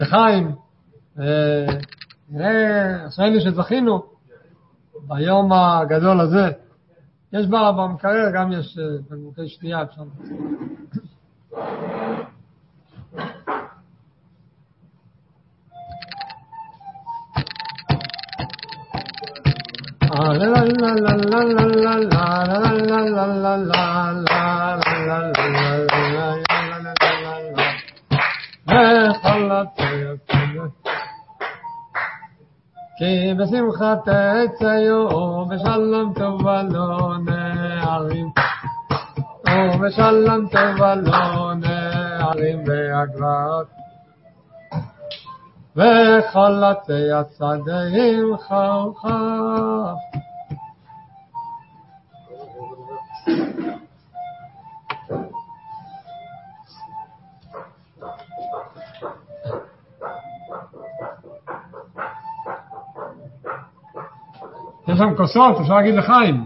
לחיים, נראה, אשרינו שזכינו ביום הגדול הזה. יש במקרר גם יש בקבוקי שתייה, אפשר. כי בשמחת תצאו ובשלום טוב ולא נערים ובשלום טוב ולא נערים והגבעות וכל עצי הצדעים חוכה יש שם כוסות, אפשר להגיד לחיים.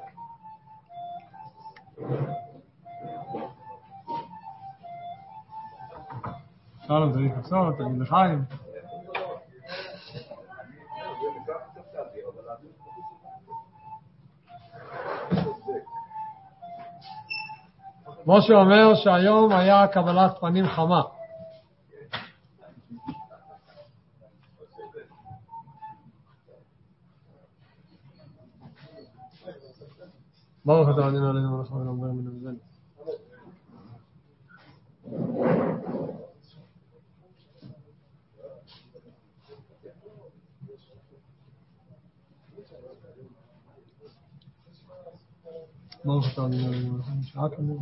אפשר להגיד כוסות, תגיד לחיים. משה אומר שהיום היה קבלת פנים חמה. ברוך אתה אדוני אלוהינו מלך העולם והאומר מן המזל. ברוך אתה אדוני אלוהינו מלך העולם שעה כמובן.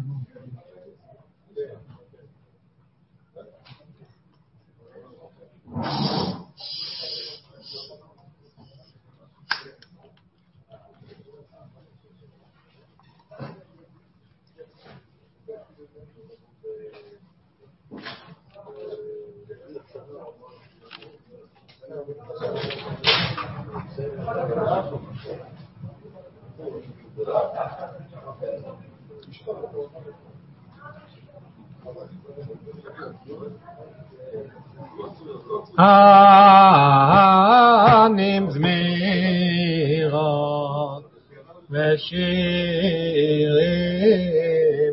ענים זמירות ושירים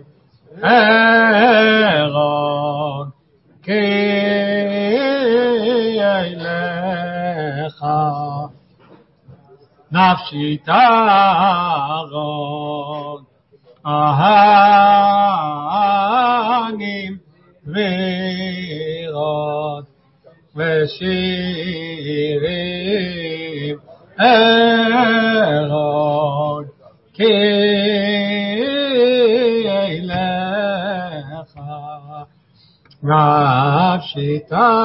ערון כי אליך נפשי תערון ענים זמירות ושירים ערון כי אליך נפשי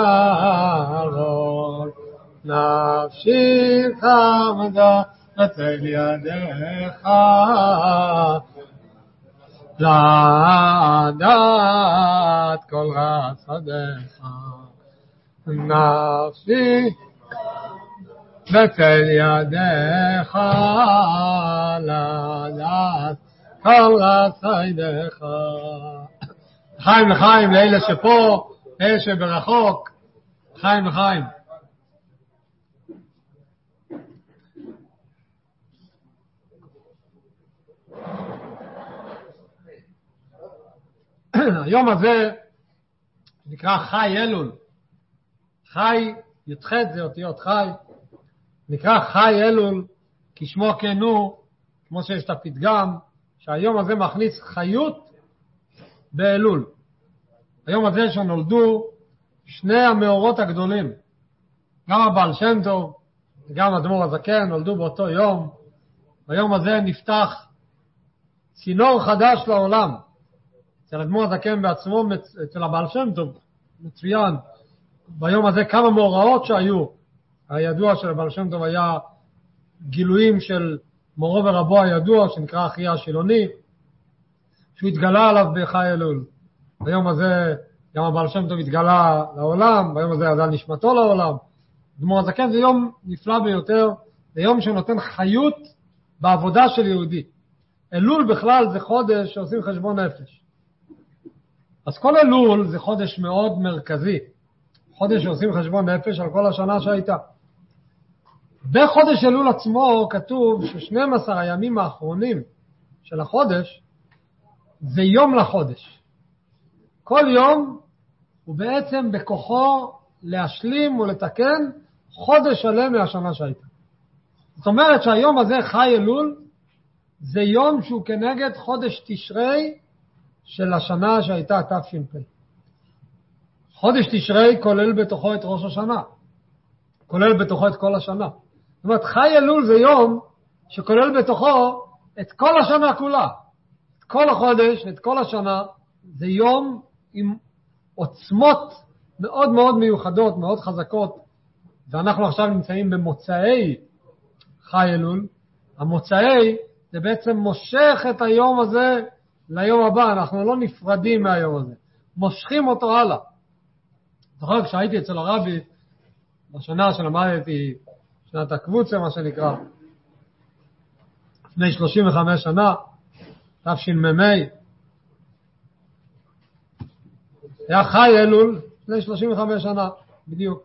תערון נפשי חמדה אצל ידיך לדעת כל רצונך נפשי בצל ידיך לדעת כל רצונך. חיים לחיים לאלה שפה, לאלה שברחוק, חיים לחיים. היום הזה נקרא חי אלול. חי, י"ח זה אותיות חי, נקרא חי אלול, כי שמו כן הוא, כמו שיש את הפתגם, שהיום הזה מכניס חיות באלול. היום הזה שנולדו שני המאורות הגדולים, גם הבעל שם טוב וגם אדמו"ר הזקן נולדו באותו יום. ביום הזה נפתח צינור חדש לעולם. אצל אדמו"ר הזקן בעצמו, אצל הבעל שם טוב, מצוין. ביום הזה כמה מאורעות שהיו. הידוע של הבעל שם טוב היה גילויים של מורו ורבו הידוע, שנקרא אחיה השילוני, שהוא התגלה עליו בחי אלול. ביום הזה גם הבעל שם טוב התגלה לעולם, ביום הזה ידע נשמתו לעולם. אדמו"ר הזקן זה יום נפלא ביותר, זה יום שנותן חיות בעבודה של יהודי. אלול בכלל זה חודש שעושים חשבון נפש. אז כל אלול זה חודש מאוד מרכזי, חודש שעושים חשבון נפש על כל השנה שהייתה. בחודש אלול עצמו כתוב ש12 הימים האחרונים של החודש זה יום לחודש. כל יום הוא בעצם בכוחו להשלים ולתקן חודש שלם מהשנה שהייתה. זאת אומרת שהיום הזה חי אלול זה יום שהוא כנגד חודש תשרי של השנה שהייתה תש"פ. חודש תשרי כולל בתוכו את ראש השנה, כולל בתוכו את כל השנה. זאת אומרת, חי אלול זה יום שכולל בתוכו את כל השנה כולה. את כל החודש, את כל השנה, זה יום עם עוצמות מאוד מאוד מיוחדות, מאוד חזקות. ואנחנו עכשיו נמצאים במוצאי חי אלול. המוצאי זה בעצם מושך את היום הזה ליום הבא. אנחנו לא נפרדים מהיום הזה. מושכים אותו הלאה. זוכר, כשהייתי אצל הרבי, בשנה שלמדתי שנת הקבוצה, מה שנקרא, לפני 35 שנה, תש"מ, היה חי אלול, לפני 35 שנה, בדיוק.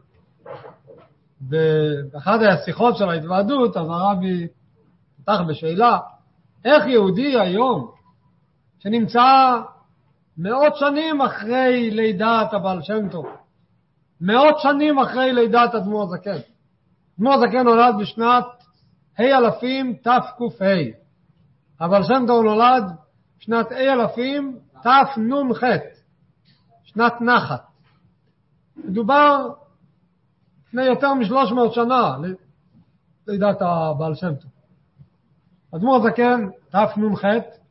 באחת השיחות של ההתוועדות, אז הרבי פתח בשאלה, איך יהודי היום, שנמצא מאות שנים אחרי לידת הבעל שם טוב, מאות שנים אחרי לידת אדמו"ר הזקן. אדמו"ר הזקן נולד בשנת ה-1000 תק"ה. הבעל שם טוב נולד בשנת ה-1000 תנ"ח, שנת נחת. מדובר לפני יותר מ-300 שנה לידת הבעל שם טוב. אדמו"ר הזקן תנ"ח,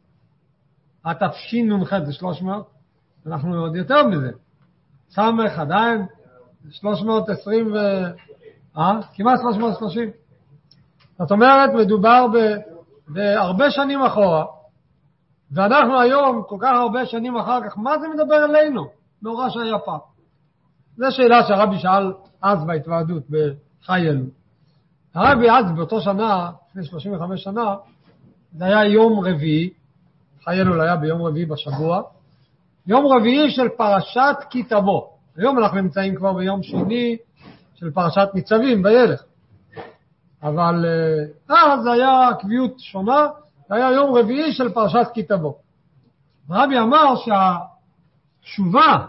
התשנ"ח זה 300, אנחנו עוד יותר מזה. סמך עדיין 320 כמעט 330. זאת אומרת, מדובר בהרבה שנים אחורה, ואנחנו היום, כל כך הרבה שנים אחר כך, מה זה מדבר אלינו? מאורע שהיה פעם. זו שאלה שהרבי שאל אז בהתוועדות, בחי אלול. הרבי אז באותו שנה, לפני 35 שנה, זה היה יום רביעי, חי אלול היה ביום רביעי בשבוע, יום רביעי של פרשת כי תבוא. היום אנחנו נמצאים כבר ביום שני של פרשת ניצבים בילך. אבל אז היה קביעות שונה, היה יום רביעי של פרשת כי תבוא. הרבי אמר שהתשובה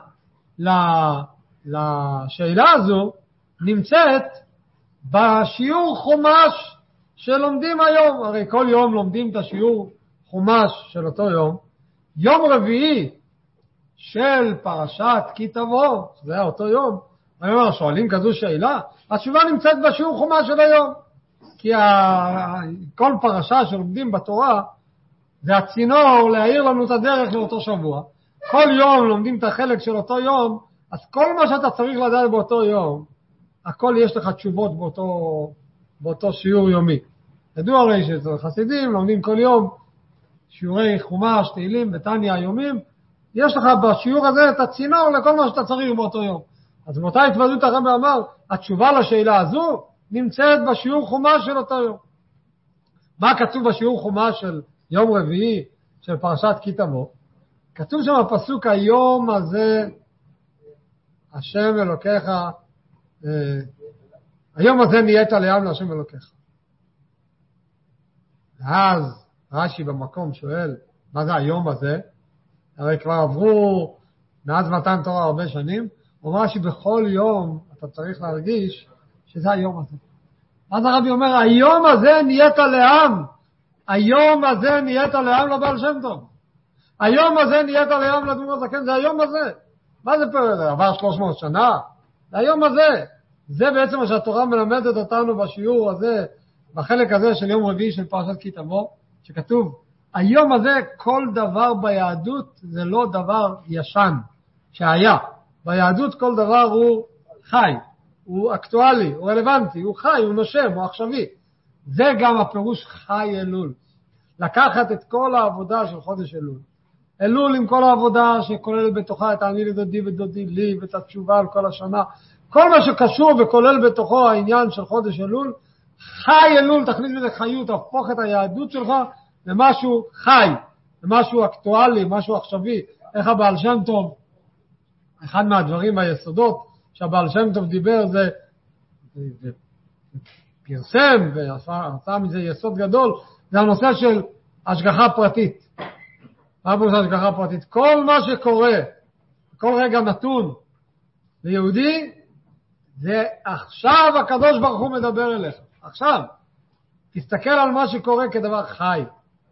לשאלה הזו נמצאת בשיעור חומש שלומדים היום. הרי כל יום לומדים את השיעור חומש של אותו יום. יום רביעי של פרשת כי תבוא, זה היה אותו יום. אני אומר, שואלים כזו שאלה, התשובה נמצאת בשיעור חומש של היום. כי כל פרשה שלומדים בתורה, זה הצינור להעיר לנו את הדרך לאותו שבוע. כל יום לומדים את החלק של אותו יום, אז כל מה שאתה צריך לדעת באותו יום, הכל יש לך תשובות באותו שיעור יומי. ידוע הרי שאצל חסידים לומדים כל יום שיעורי חומש, תהילים, בתניא היומים, יש לך בשיעור הזה את הצינור לכל מה שאתה צריך באותו יום. אז באותה התוועדות הרבי אמר, התשובה לשאלה הזו נמצאת בשיעור חומש של אותו יום. מה כתוב בשיעור חומש של יום רביעי של פרשת כי תבוא? כתוב שם הפסוק, היום הזה השם אלוקיך, היום הזה נהיית לעם להשם אלוקיך. ואז רש"י במקום שואל, מה זה היום הזה? הרי כבר עברו מאז מתן תורה הרבה שנים. הוא אומר שבכל יום אתה צריך להרגיש שזה היום הזה. אז הרבי אומר, היום הזה נהיית לעם. היום הזה נהיית לעם לבעל שם טוב. היום הזה נהיית לעם לאדמו"ר הזקן, זה היום הזה. מה זה פה? עבר 300 שנה? זה היום הזה. זה בעצם מה שהתורה מלמדת אותנו בשיעור הזה, בחלק הזה של יום רביעי של פרשת כי תבוא, שכתוב, היום הזה כל דבר ביהדות זה לא דבר ישן שהיה. ביהדות כל דבר הוא חי, הוא אקטואלי, הוא רלוונטי, הוא חי, הוא נושם, הוא עכשווי. זה גם הפירוש חי אלול. לקחת את כל העבודה של חודש אלול. אלול עם כל העבודה שכולל בתוכה את אני לדודי ודודי לי ואת התשובה על כל השנה. כל מה שקשור וכולל בתוכו העניין של חודש אלול, חי אלול, תכניס בזה חיות, תהפוך את היהדות שלך למשהו חי, למשהו אקטואלי, משהו עכשווי. איך הבעל שם טוב, אחד מהדברים היסודות שהבעל שם טוב דיבר, זה פרסם ועשה מזה יסוד גדול, זה הנושא של השגחה פרטית. מה פירוש השגחה פרטית? כל מה שקורה, כל רגע נתון ליהודי, זה עכשיו הקדוש ברוך הוא מדבר אליך. עכשיו, תסתכל על מה שקורה כדבר חי.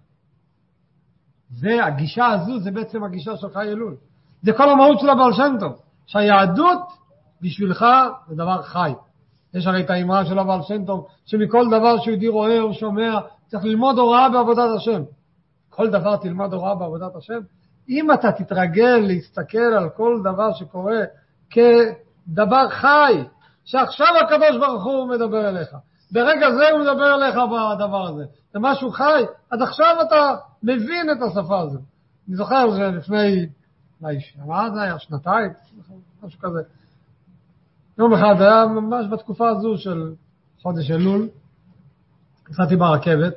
זה, הגישה הזו, זה בעצם הגישה של חי אלול. זה כל המהות של הבעל שם טוב. שהיהדות בשבילך זה דבר חי. יש הרי את האמרה של הבעל שם טוב, שמכל דבר שיהודי רואה או שומע, צריך ללמוד הוראה בעבודת השם. כל דבר תלמד הוראה בעבודת השם. אם אתה תתרגל להסתכל על כל דבר שקורה כדבר חי, שעכשיו הקדוש ברוך הוא מדבר אליך. ברגע זה הוא מדבר אליך בדבר הזה. זה משהו חי, אז עכשיו אתה מבין את השפה הזו. אני זוכר שלפני, מה זה היה? שנתיים? משהו כזה. יום אחד היה ממש בתקופה הזו של חודש אלול, נסעתי ברכבת,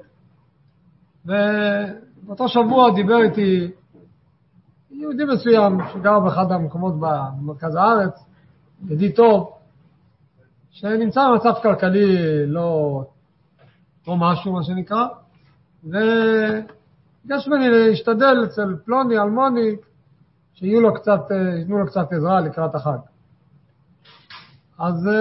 ובאותו שבוע דיבר איתי יהודי מסוים שגר באחד המקומות במרכז הארץ, ידיד טוב, שנמצא במצב כלכלי לא משהו מה שנקרא, ויש ממני להשתדל אצל פלוני, אלמוני, שיתנו לו קצת עזרה לקראת החג. אז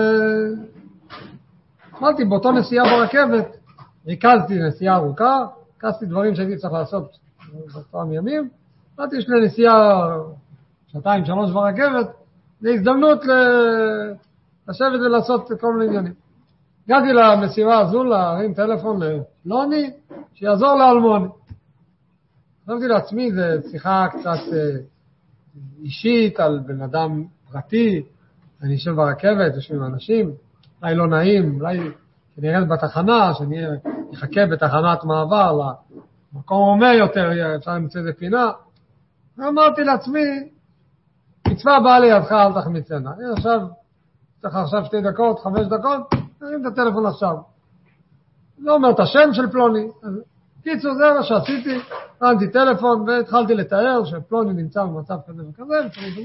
אמרתי, באותו נסיעה ברכבת, ריכזתי נסיעה ארוכה, ריכזתי דברים שהייתי צריך לעשות באותם ימים, אמרתי, יש לי נסיעה 2-3 ברכבת, זה הזדמנות לשבת ולעשות כל מיני עניינים. הגעתי למסיבה הזו, להרים טלפון לפלוני, שיעזור לאלמוני. חשבתי לעצמי, זו שיחה קצת אישית על בן אדם פרטי, אני יושב ברכבת, יושב עם אנשים, אולי לא נעים, אולי שאני ארד בתחנה, שאני אחכה בתחנת מעבר למקום רומי יותר, אפשר למצוא איזה פינה. ואמרתי לעצמי, מצווה באה לידך, אל תחמיצנה. אני צריך עכשיו 2 דקות, 5 דקות, נרים את הטלפון עכשיו. לא אומר את השם של פלוני. קיצור, זה מה שעשיתי, הרמתי טלפון והתחלתי לתאר שפלוני נמצא במצב כזה וכזה,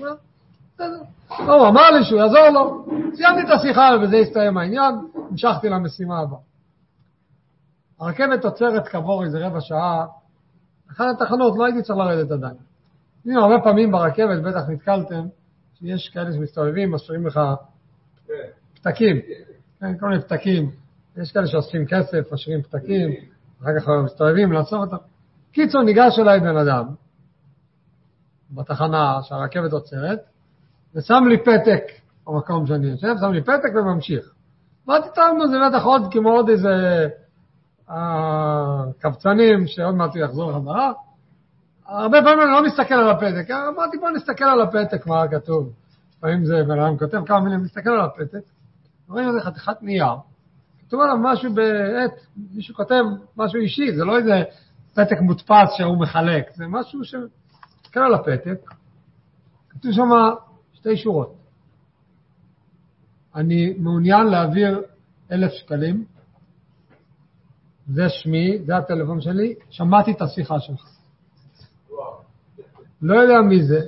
הוא אמר לי שהוא יעזור לו, סיימתי את השיחה ובזה הסתיים העניין, המשכתי למשימה הבאה. הרכבת עוצרת כעבור איזה רבע שעה, אחת התחנות, לא הייתי צריך לרדת עדיין. הרבה פעמים ברכבת, בטח נתקלתם, שיש כאלה שמסתובבים, משאירים לך פתקים, כל מיני פתקים, יש כאלה שאוספים כסף, משאירים פתקים, אחר כך מסתובבים לאסוף אותם. קיצור, ניגש אליי בן אדם, בתחנה שהרכבת עוצרת, ושם לי פתק במקום שאני יושב, שם לי פתק וממשיך. אמרתי, טוב, זה בטח עוד כמו עוד איזה קבצנים שעוד מעט יחזור חזרה. הרבה פעמים אני לא מסתכל על הפתק, אמרתי, בוא נסתכל על הפתק, מה כתוב. לפעמים זה בן אדם כותב כמה מילים, מסתכל על הפתק, רואים איזה חתיכת נייר, כתוב עליו משהו בעט, מישהו כותב משהו אישי, זה לא איזה פתק מודפס שהוא מחלק, זה משהו מסתכל על הפתק, כתוב שם 2 שורות. אני מעוניין להעביר 1,000 שקלים, זה שמי, זה הטלפון שלי, שמעתי את השיחה שלך. לא יודע מי זה.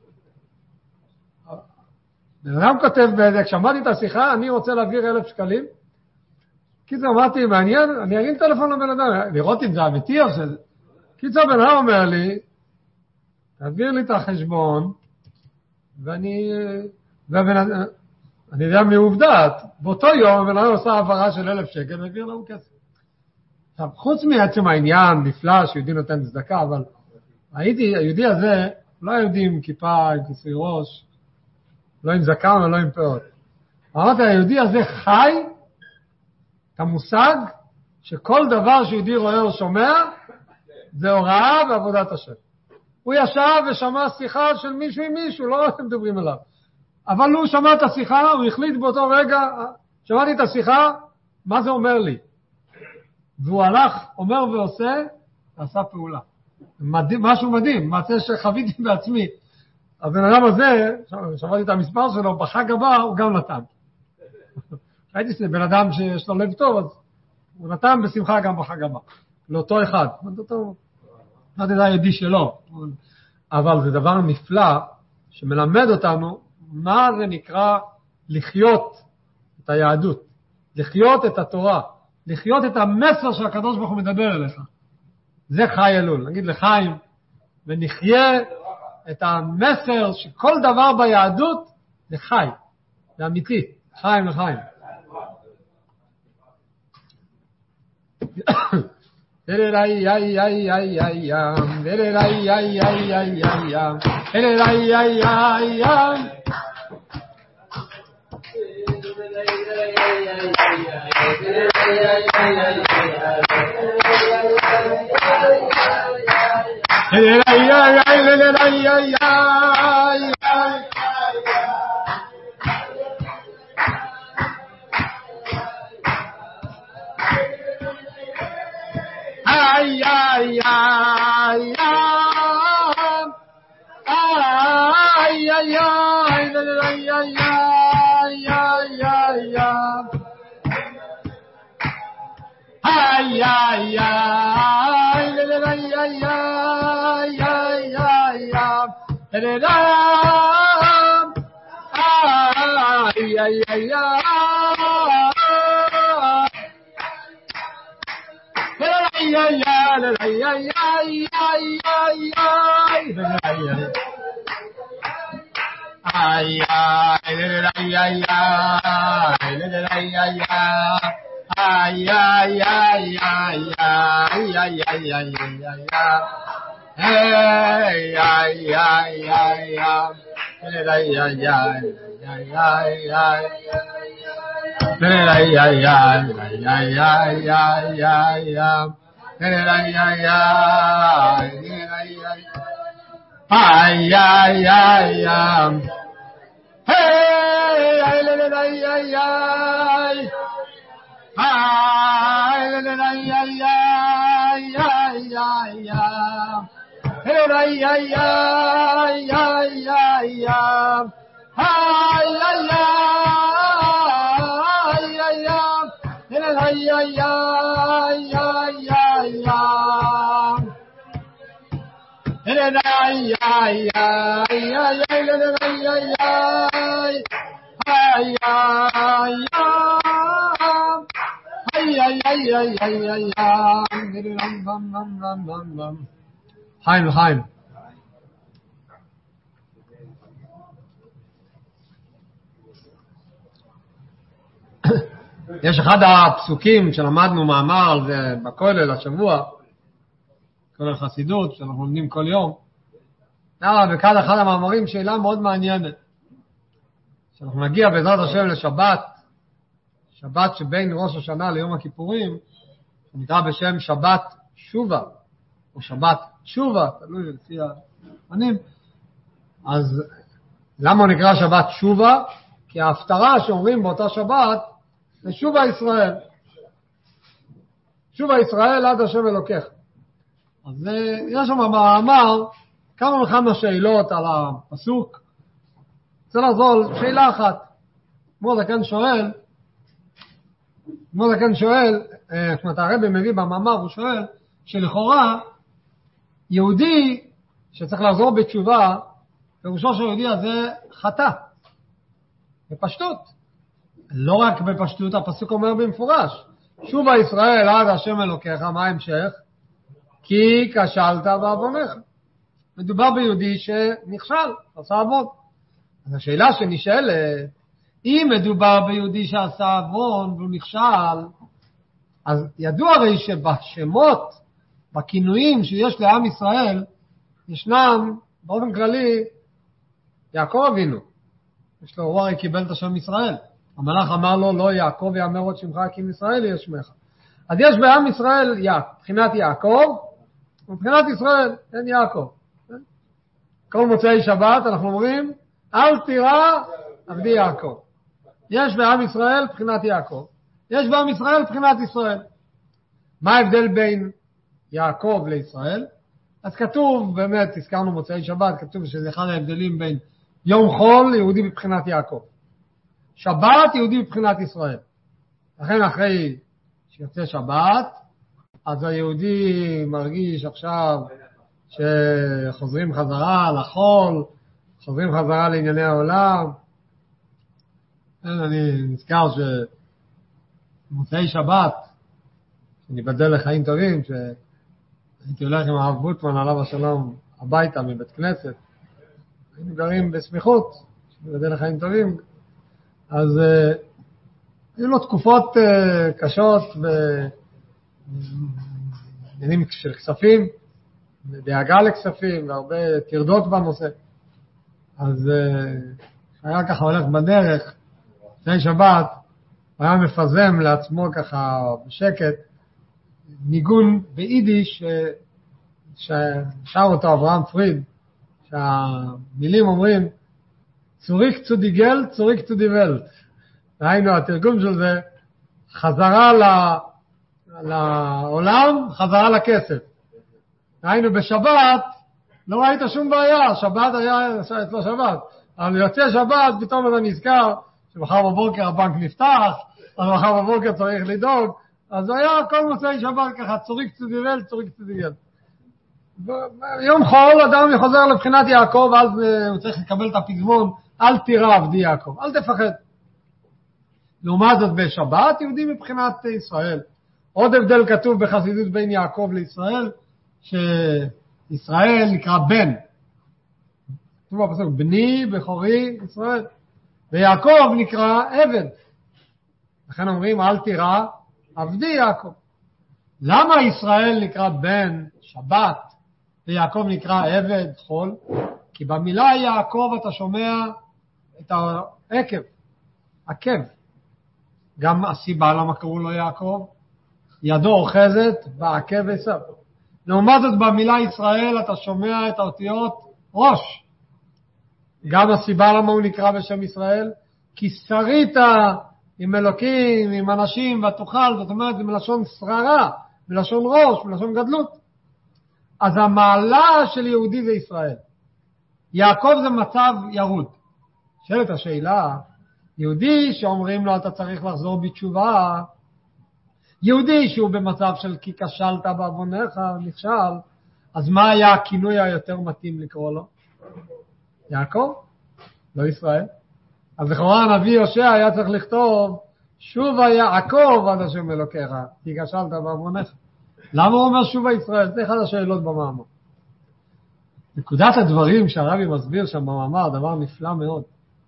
בן אדם כותב בזה, כשמעתי את השיחה, אני רוצה להעביר 1,000 שקלים, כי זה אמרתי, מעניין, אני ארים טלפון לבן אדם, לראות אם זה אמיתי או שזה. קיצור, בן אדם אומר לי, תעביר לי את החשבון, ואני יודע מעובדת, באותו יום בן אדם עושה העברה של 1,000 שקל, והעביר לנו כסף. עכשיו, חוץ מעצם העניין, נפלא שיהודי נותן צדקה, אבל היהודי הזה לא יהודי עם כיפה, עם כיסוי ראש, לא עם זקן ולא עם פאות. אמרתי, היהודי הזה חי את המושג שכל דבר שיהודי רואה או שומע, זה הוראה בעבודת השם. הוא ישב ושמע שיחה של מישהו עם מישהו, לא אתם מדברים עליו. אבל הוא שמע את השיחה, הוא החליט באותו רגע, שמעתי את השיחה, מה זה אומר לי? והוא הלך, אומר ועושה, ועשה פעולה. מדהים, משהו מדהים, מעשה שחוויתי בעצמי. הבן אדם הזה, שמעתי את המספר שלו, בחג הבא הוא גם נתן. ראיתי שזה בן אדם שיש לו לב טוב, אז הוא נתן בשמחה גם בחג הבא. לאותו אחד. לא יודע היהודי שלו. אבל זה דבר נפלא שמלמד אותנו מה זה נקרא לחיות את היהדות, לחיות את התורה, לחיות את המסר שהקדוש ברוך הוא מדבר אליך. זה חי אלול. נגיד לחיים, ונחיה את המסר שכל דבר ביהדות זה חי, זה אמיתי, חיים לחיים. חיים לחיים. יש אחד הפסוקים שלמדנו מאמר על זה בכולל השבוע, כולל חסידות שאנחנו לומדים כל יום. וכאן אחד המאמרים שאלה מאוד מעניינת, שאנחנו נגיע בעזרת השם לשבת, שבת שבין ראש השנה ליום הכיפורים, נקרא בשם שבת שובה, או שבת תשובה, תלוי לפי הפנים. אז למה הוא נקרא שבת שובה? כי ההפטרה שאומרים באותה שבת זה שובה ישראל. שובה ישראל עד השם אלוקיך. אז יש שם מאמר כמה וכמה שאלות על הפסוק. רוצה לחזור שאלה אחת. כמו זקן שואל, הרבי מביא במאמר, הוא שואל שלכאורה יהודי שצריך לחזור בתשובה, פירושו של יהודי הזה חטא. בפשטות. לא רק בפשטות, הפסוק אומר במפורש. שובה ישראל עד השם אלוקיך, מה ההמשך? כי כשלת בעוונך. מדובר ביהודי שנכשל, עשה עוון. אז השאלה שנשאלת, אם מדובר ביהודי שעשה עוון והוא נכשל, אז ידוע הרי שבשמות, בכינויים שיש לעם ישראל, ישנם באופן כללי יעקב אבינו. יש לו, הוא הרי קיבל את השם ישראל. המלאך אמר לו, לא יעקב יאמר עוד שמך כי ישראל יהיה שמך. אז יש בעם ישראל מבחינת יעקב, ומבחינת ישראל אין יעקב. כל מוצאי שבת אנחנו אומרים, אל תירא עבדי יעקב. יש בעם ישראל מבחינת יעקב, יש בעם ישראל מבחינת ישראל. מה ההבדל בין יעקב לישראל? אז כתוב, באמת, הזכרנו מוצאי שבת, כתוב שזה אחד ההבדלים בין יום חול יהודי מבחינת יעקב, שבת יהודי מבחינת ישראל. לכן אחרי שיוצא שבת, אז היהודי מרגיש עכשיו שחוזרים חזרה לחול, חוזרים חזרה לענייני העולם. אני נזכר שמוצאי שבת, שניבדל לחיים טובים, שהייתי הולך עם הרב בוטמן עליו השלום הביתה מבית כנסת, היינו גרים בסמיכות, שניבדל לחיים טובים, אז היו לו תקופות קשות בעניינים של כספים, דאגה לכספים והרבה תרדות בנושא. אז היה ככה הולך בדרך, לפני שבת, הוא היה מפזם לעצמו ככה בשקט, ניגון ביידיש ששר אותו אברהם פריד, שהמילים אומרים, צוריק צו די גלד, צוריק צו די ולט. והיינו, התרגום של זה, חזרה לעולם, חזרה לכסף. היינו בשבת, לא ראית שום בעיה, שבת היה אצלו שבת, אבל יוצא שבת, פתאום אתה נזכר שמחר בבוקר הבנק נפתח, אז מחר בבוקר צריך לדאוג, אז היה כל מוצאי שבת ככה, צוריק צודיבל, צוריק צודיגל. יום חול אדם חוזר לבחינת יעקב, אז הוא צריך לקבל את הפזמון, אל תירא עבדי יעקב, אל תפחד. לעומת זאת בשבת, יהודי מבחינת ישראל. עוד הבדל כתוב בחסידות בין יעקב לישראל, שישראל נקרא בן. כתוב בפסוק, בני, בכורי, ישראל. ויעקב נקרא עבד. לכן אומרים, אל תירא עבדי יעקב. למה ישראל נקרא בן, שבת, ויעקב נקרא עבד, חול? כי במילה יעקב אתה שומע את העקב, עקב. גם הסיבה למה קראו לו יעקב, ידו אוחזת בעקב עשיו. לעומת זאת במילה ישראל אתה שומע את האותיות ראש. גם הסיבה למה הוא נקרא בשם ישראל, כי שרית עם אלוקים, עם אנשים ותוכל, זאת אומרת זה מלשון שררה, מלשון ראש, מלשון גדלות. אז המעלה של יהודי זה ישראל. יעקב זה מצב ירוד. שאלת השאלה, יהודי שאומרים לו אתה צריך לחזור בתשובה, יהודי שהוא במצב של כי כשלת בעוונך, נכשל, אז מה היה הכינוי היותר מתאים לקרוא לו? יעקב, לא ישראל. אז לכאורה הנביא יושע היה צריך לכתוב שובה יעקב עד השם אלוקיך, כי כשלת בעוונך. למה הוא אומר שובה ישראל? זה אחד השאלות במאמר. נקודת הדברים שהרבי מסביר שם במאמר, דבר נפלא מאוד.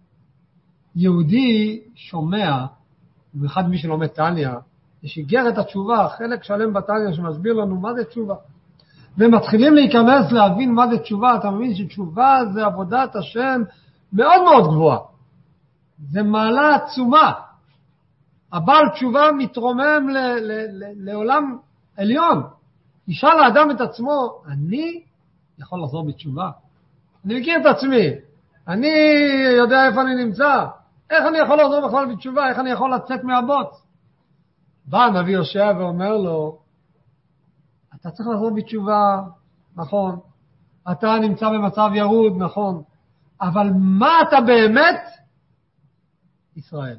יהודי שומע, במיוחד מי שלומד תניא, יש איגרת התשובה, חלק שלם בתניא שמסביר לנו מה זה תשובה. ומתחילים להיכנס להבין מה זה תשובה, אתה מבין שתשובה זה עבודת השם מאוד מאוד גבוהה. זה מעלה עצומה. הבעל תשובה מתרומם לעולם עליון. ישאל האדם את עצמו, אני יכול לחזור בתשובה? אני מכיר את עצמי, אני יודע איפה אני נמצא, איך אני יכול לחזור בכלל בתשובה, איך אני יכול לצאת מהבוץ? בא הנביא יושע ואומר לו, אתה צריך לחזור בתשובה, נכון, אתה נמצא במצב ירוד, נכון, אבל מה אתה באמת? ישראל.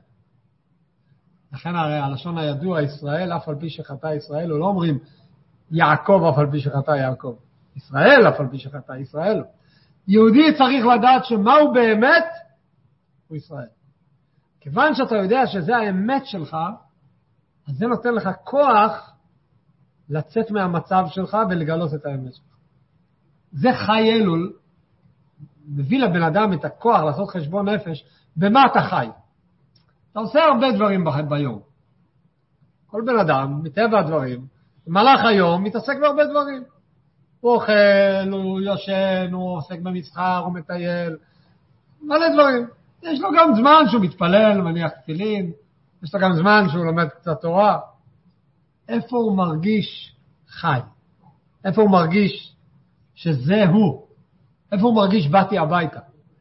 לכן הרי הלשון הידוע ישראל, אף על פי שחטא ישראל, הוא לא אומרים יעקב אף על פי שחטא יעקב, ישראל אף על פי שחטא ישראל. יהודי צריך לדעת שמה הוא באמת? הוא ישראל. כיוון שאתה יודע שזה האמת שלך, אז זה נותן לך כוח לצאת מהמצב שלך ולגלות את האמת שלך. זה חי אלול, מביא לבן אדם את הכוח לעשות חשבון נפש, במה אתה חי. אתה עושה הרבה דברים ביום. כל בן אדם, מטבע הדברים, במהלך היום מתעסק בהרבה דברים. הוא אוכל, הוא יושן, הוא עוסק במסחר, הוא מטייל, מלא דברים. יש לו גם זמן שהוא מתפלל, מניח תפילין, יש לו גם זמן שהוא לומד קצת תורה. איפה הוא מרגיש חי? איפה הוא מרגיש שזה הוא? איפה הוא מרגיש באתי הביתה?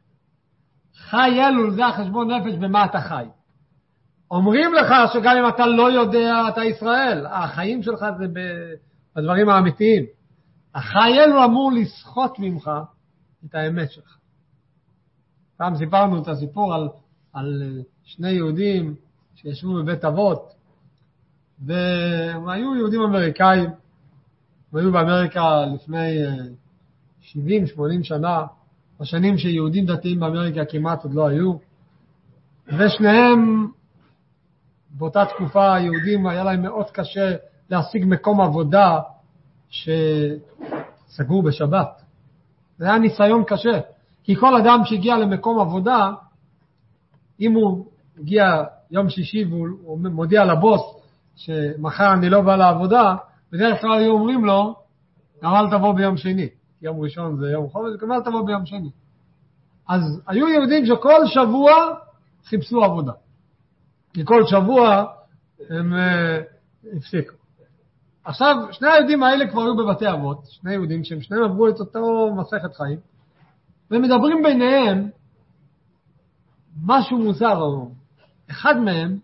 חי אלול, זה החשבון נפש במה אתה חי. אומרים לך שגם אם אתה לא יודע, אתה ישראל. החיים שלך זה בדברים האמיתיים. החי אלול אמור לסחוט ממך את האמת שלך. פעם סיפרנו את הסיפור על שני יהודים שישבו בבית אבות, והם היו יהודים אמריקאים, הם היו באמריקה לפני 70-80 שנה, בשנים שיהודים דתיים באמריקה כמעט עוד לא היו, ושניהם באותה תקופה היהודים היה להם מאוד קשה להשיג מקום עבודה שסגור בשבת. זה היה ניסיון קשה, כי כל אדם שהגיע למקום עבודה, אם הוא הגיע יום שישי והוא מודיע לבוס שמחר אני לא בא לעבודה, בדרך כלל היו אומרים לו, גם אל תבוא ביום שני, יום ראשון זה יום חופש, גם אל תבוא ביום שני. אז היו יהודים שכל שבוע חיפשו עבודה, כי כל שבוע הם הפסיקו. עכשיו, שני היהודים האלה כבר היו בבתי אבות, שני יהודים שהם שניהם עברו את אותו מסכת חיים, ומדברים ביניהם משהו מוזר. אחד מהם,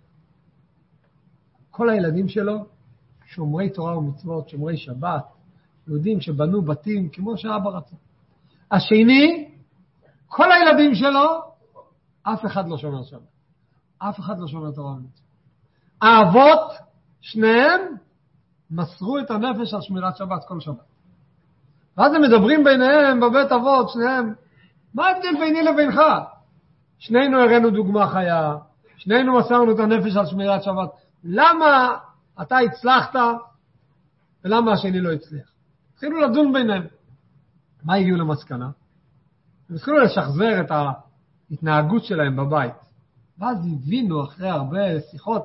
כל הילדים שלו, שומרי תורה ומצוות, שומרי שבת, יהודים שבנו בתים כמו שאבא רצה. השני, כל הילדים שלו, אף אחד לא שומר שבת. אף אחד לא שומר תורה ומצוות. האבות, שניהם, מסרו את הנפש על שמירת שבת כל שבת. ואז הם מדברים ביניהם בבית אבות, שניהם, מה ההבדל ביני לבינך? שנינו הראינו דוגמה חיה, שנינו מסרנו את הנפש על שמירת שבת. למה אתה הצלחת ולמה השני לא הצליח? התחילו לדון ביניהם. מה הגיעו למסקנה? הם התחילו לשחזר את ההתנהגות שלהם בבית. ואז הבינו אחרי הרבה שיחות,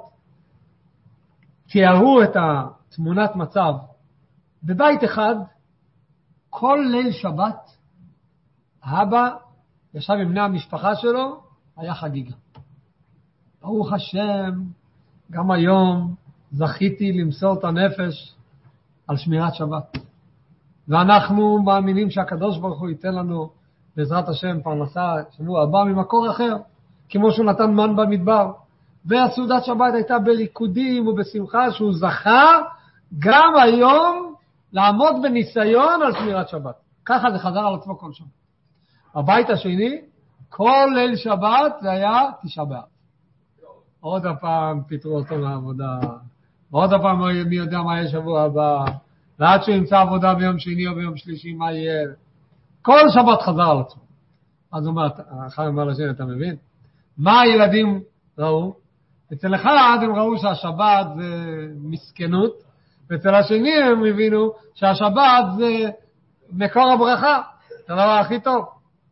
תיארו את התמונת מצב. בבית אחד, כל ליל שבת, האבא ישב עם בני המשפחה שלו, היה חגיגה. ברוך השם, גם היום זכיתי למסור את הנפש על שמירת שבת. ואנחנו מאמינים שהקדוש ברוך הוא ייתן לנו בעזרת השם פרנסה שבוע הבא ממקור אחר, כמו שהוא נתן מן במדבר. והסעודת שבת הייתה בריקודים ובשמחה שהוא זכה גם היום לעמוד בניסיון על שמירת שבת. ככה זה חזר על עצמו כל שבת. הבית השני, כל ליל שבת זה היה תשעה באב. עוד הפעם פיתרו אותו מהעבודה, ועוד הפעם מי יודע מה יהיה שבוע הבא, ועד שהוא ימצא עבודה ביום שני או ביום שלישי, מה יהיה? כל שבת חזר על עצמו. אז הוא אומר לשני, אתה מבין? מה הילדים ראו? אצל אחד הם ראו שהשבת זה מסכנות, ואצל השני הם הבינו שהשבת זה מקור הברכה, זה הדבר הכי טוב.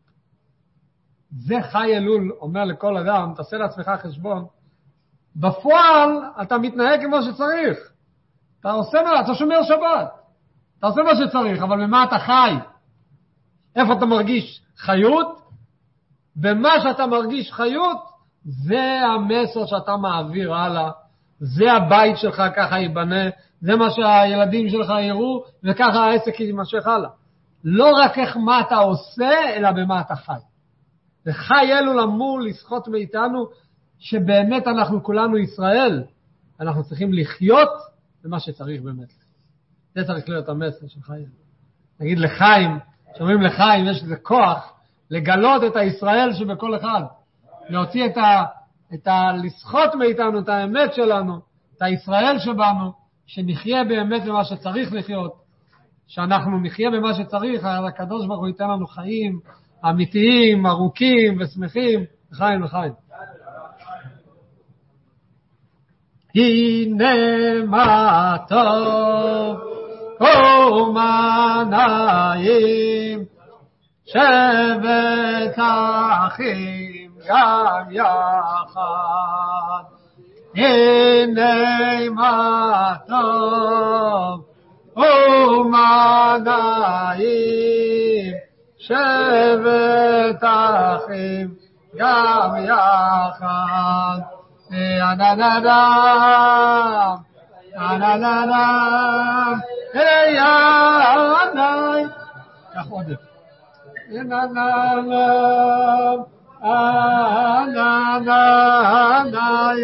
זה חי אלול אומר לכל אדם, תעשה לעצמך חשבון, בפועל אתה מתנהג כמו שצריך, אתה שומר שבת, אתה עושה מה שצריך, אבל במה אתה חי? איפה אתה מרגיש חיות? במה שאתה מרגיש חיות, זה המסר שאתה מעביר הלאה, זה הבית שלך, ככה ייבנה, זה מה שהילדים שלך יראו, וככה העסק יימשך הלאה. לא רק איך מה אתה עושה, אלא במה אתה חי. וחי אלול אמור לשחות מאיתנו, שבאמת אנחנו כולנו ישראל, אנחנו צריכים לחיות במה שצריך באמת. זה צריך להיות המסר של חי אלול. נגיד לחיים, שאומרים לחיים, יש איזה כוח לגלות את הישראל שבכל אחד, להוציא לשחות מאיתנו את האמת שלנו, את הישראל שבנו, שנחיה באמת במה שצריך לחיות, שאנחנו נחיה במה שצריך, הקדוש ברוך הוא ייתן לנו חיים אמיתיים, ארוכים ושמחים, לחיים לחיים. הנה מה טוב ומה נעים, שבת אחים גם יחד. הנה מה טוב ומה נעים, שבת אחים גם יחד. אננדם אננדם ינאי כך עוד ינאנם אננדם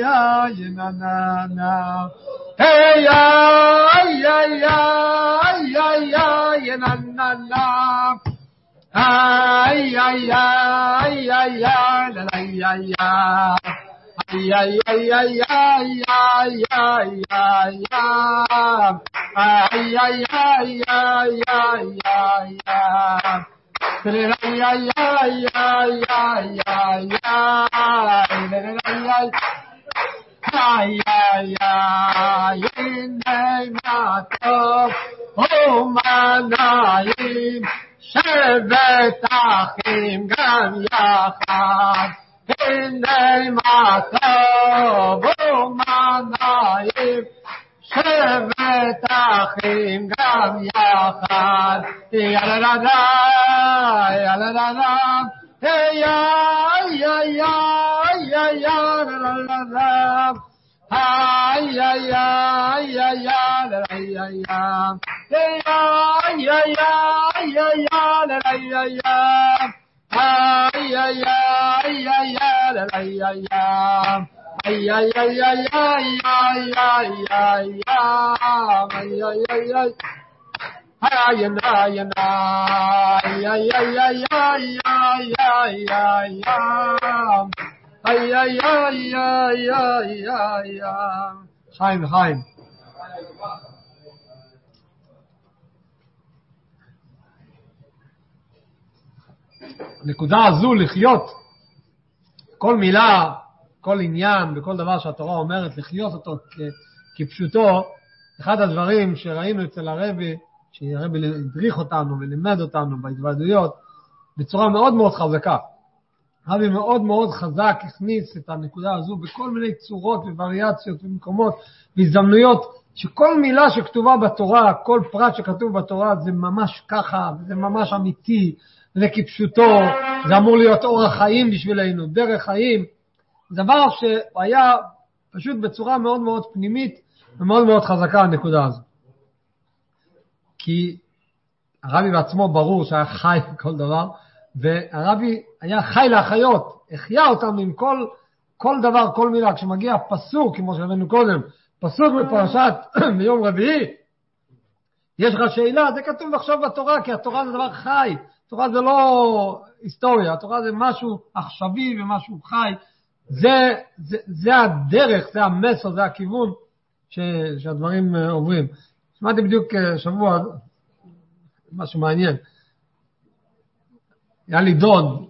ינאנם hey ay ay ay ay ay ינאנם ay ay ay ay ay la ay ay ay ay ay ay ay ay ay ay ay ay ay ay ay ay שבת אחים גם יחד, הנה מה טוב ומה נעים, שבת אחים גם יחד, יאללה יאללה חיים הנקודה הזו לחיות כל מילה, כל עניין וכל דבר שהתורה אומרת לחיות אותו כפשוטו. אחד הדברים שראינו אצל הרבי, שהרבי הדריך אותנו ולימד אותנו בהתוועדויות בצורה מאוד מאוד חזקה, הרבי מאוד מאוד חזק הכניס את הנקודה הזו בכל מיני צורות ווריאציות ומקומות והזדמנויות, שכל מילה שכתובה בתורה, כל פרט שכתוב בתורה זה ממש ככה, זה ממש אמיתי, זה כפשוטו, זה אמור להיות אורח חיים בשבילנו, דרך חיים. זה דבר שהיה פשוט בצורה מאוד מאוד פנימית ומאוד מאוד חזקה הנקודה הזו. כי הרבי בעצמו ברור שהיה חי כל דבר, והרבי היה חי להחיות, החיה אותם עם כל דבר, כל מילה. כשמגיע פסוק, כמו שהבאנו קודם, פסוק בפרשת ביום רביעי, יש לך שאלה, זה כתוב עכשיו בתורה, כי התורה זה דבר חי, התורה זה לא היסטוריה, התורה זה משהו עכשווי ומשהו חי, זה הדרך, זה המסר, זה הכיוון שהדברים עוברים. שמעתי בדיוק שבוע, משהו מעניין, היה לי דוד,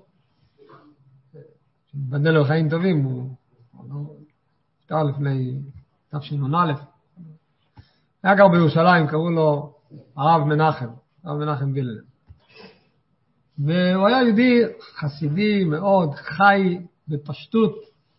בדל לו חיים טובים, הוא נפטר לפני תשנ"א, היה גר בירושלים, קראו לו הרב מנחם וילנר. והוא היה יהודי חסידי מאוד, חי בפשטות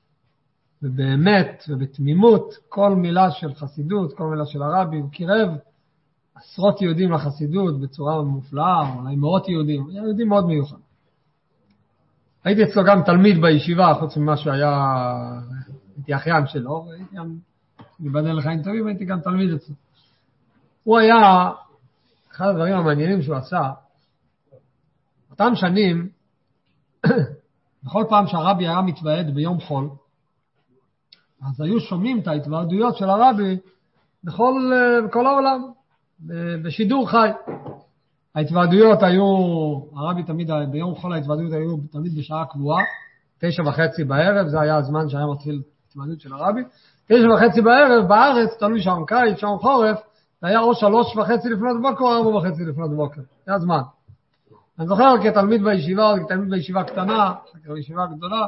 ובאמת ובתמימות, כל מילה של חסידות, כל מילה של הרבי, הוא קירב עשרות יהודים לחסידות בצורה מופלאה, אולי מאות יהודים, היה יהודי מאוד מיוחד. הייתי אצלו גם תלמיד בישיבה, חוץ ממה הייתי אחיין שלו, והייתי גם, מבדל לחיים טובים, הייתי גם תלמיד אצלו. הוא היה, אחד הדברים המעניינים שהוא עשה, אותם שנים, בכל פעם שהרבי היה מתוועד ביום חול, אז היו שומעים את ההתוועדויות של הרבי בכל העולם, בשידור חי. ההתוועדויות היו, הרבי תמיד, ביום חול ההתוועדויות היו תמיד בשעה קבועה, 9:30 בערב, זה היה הזמן שהיה מתחיל ההתוועדות של הרבי. 9:30 בערב, בארץ, תלוי שעון קיץ, שעון חורף, זה היה או 3:30 לפנות בוקר או 4:30 לפנות בוקר. זה הזמן. אני זוכר כתלמיד בישיבה, כתלמיד בישיבה קטנה, בישיבה גדולה,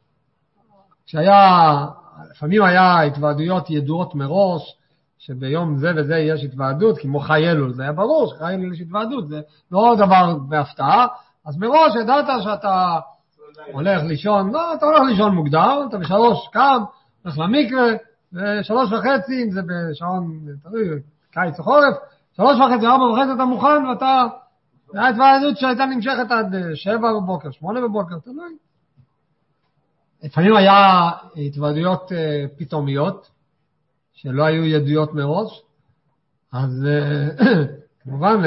לפעמים היה התוועדויות ידועות מראש, שביום זה וזה יש התוועדות, כמו חי אלול, זה היה ברור שחי אלול יש התוועדות, זה לא דבר בהפתעה, אז מראש ידעת שאתה הולך לישון, לא, אתה הולך לישון מוקדם, אתה ב3 קם, הולך למקווה, ו3:30, אם זה בשעון, תראי, קיץ או חורף, 3:30, 4:30 אתה מוכן, ואתה, זה היה התוועדות שהייתה נמשכת עד 7 בבוקר, 8 בבוקר, תלוי. לפעמים היה התוועדויות פתאומיות, שלא היו ידועות מראש, אז כמובן,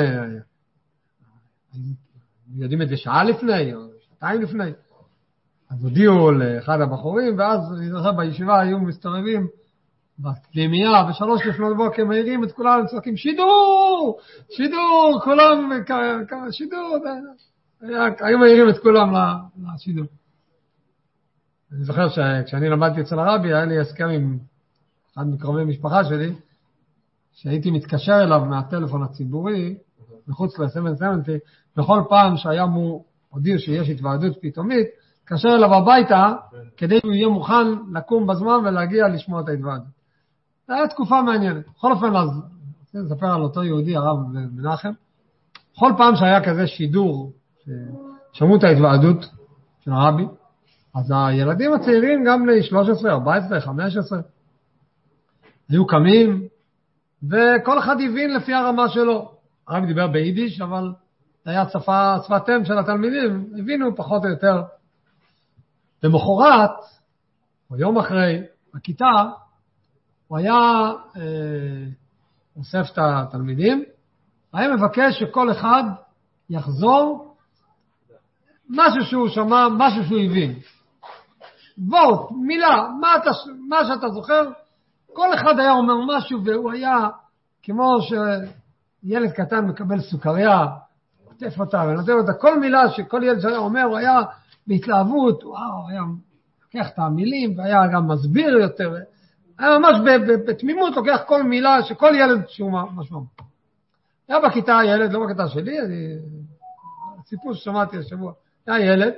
יודעים את זה שעה לפני, או שעתיים לפני, אז הודיעו לאחד הבחורים, ואז אני זוכר בישיבה היו מסתובבים בפנימייה, ב3 לפנות בוקר מהירים את כולם, צועקים שידור, שידור, כולם, שידור, היו מהירים את כולם לשידור. אני זוכר שכשאני למדתי אצל הרבי, היה לי הסכם עם אחד מקרובי משפחה שלי, שהייתי מתקשר אליו מהטלפון הציבורי, מחוץ ל-770, בכל פעם שהיה הודיע שיש התוועדות פתאומית, קשר אליו הביתה, כדי שהוא יהיה מוכן לקום בזמן ולהגיע לשמוע את ההתוועדות. זו הייתה תקופה מעניינת. בכל אופן, אז אני אספר על אותו יהודי, הרב מנחם. בכל פעם שהיה כזה שידור, ששמעו את ההתוועדות של הרבי, אז הילדים הצעירים, גם בני 13, 14, 15, היו קמים, וכל אחד הבין לפי הרמה שלו. הרבי דיבר ביידיש, אבל זה היה שפת אם של התלמידים, הבינו פחות או יותר. במחרת, או יום אחרי, בכיתה, הוא היה אוסף את התלמידים, היה מבקש שכל אחד יחזור משהו שהוא שמע, משהו שהוא הבין. וורט, מילה, מה שאתה זוכר, כל אחד היה אומר משהו, והוא היה כמו שילד קטן מקבל סוכריה, עוטף אותה ונותן אותה, כל מילה שכל ילד שהיה אומר, הוא היה בהתלהבות, וואו, היה לוקח את המילים, והיה גם מסביר יותר, היה ממש בתמימות לוקח כל מילה, שכל ילד שהוא משמעו. היה בכיתה ילד, לא בכיתה שלי, סיפור ששמעתי השבוע, היה ילד,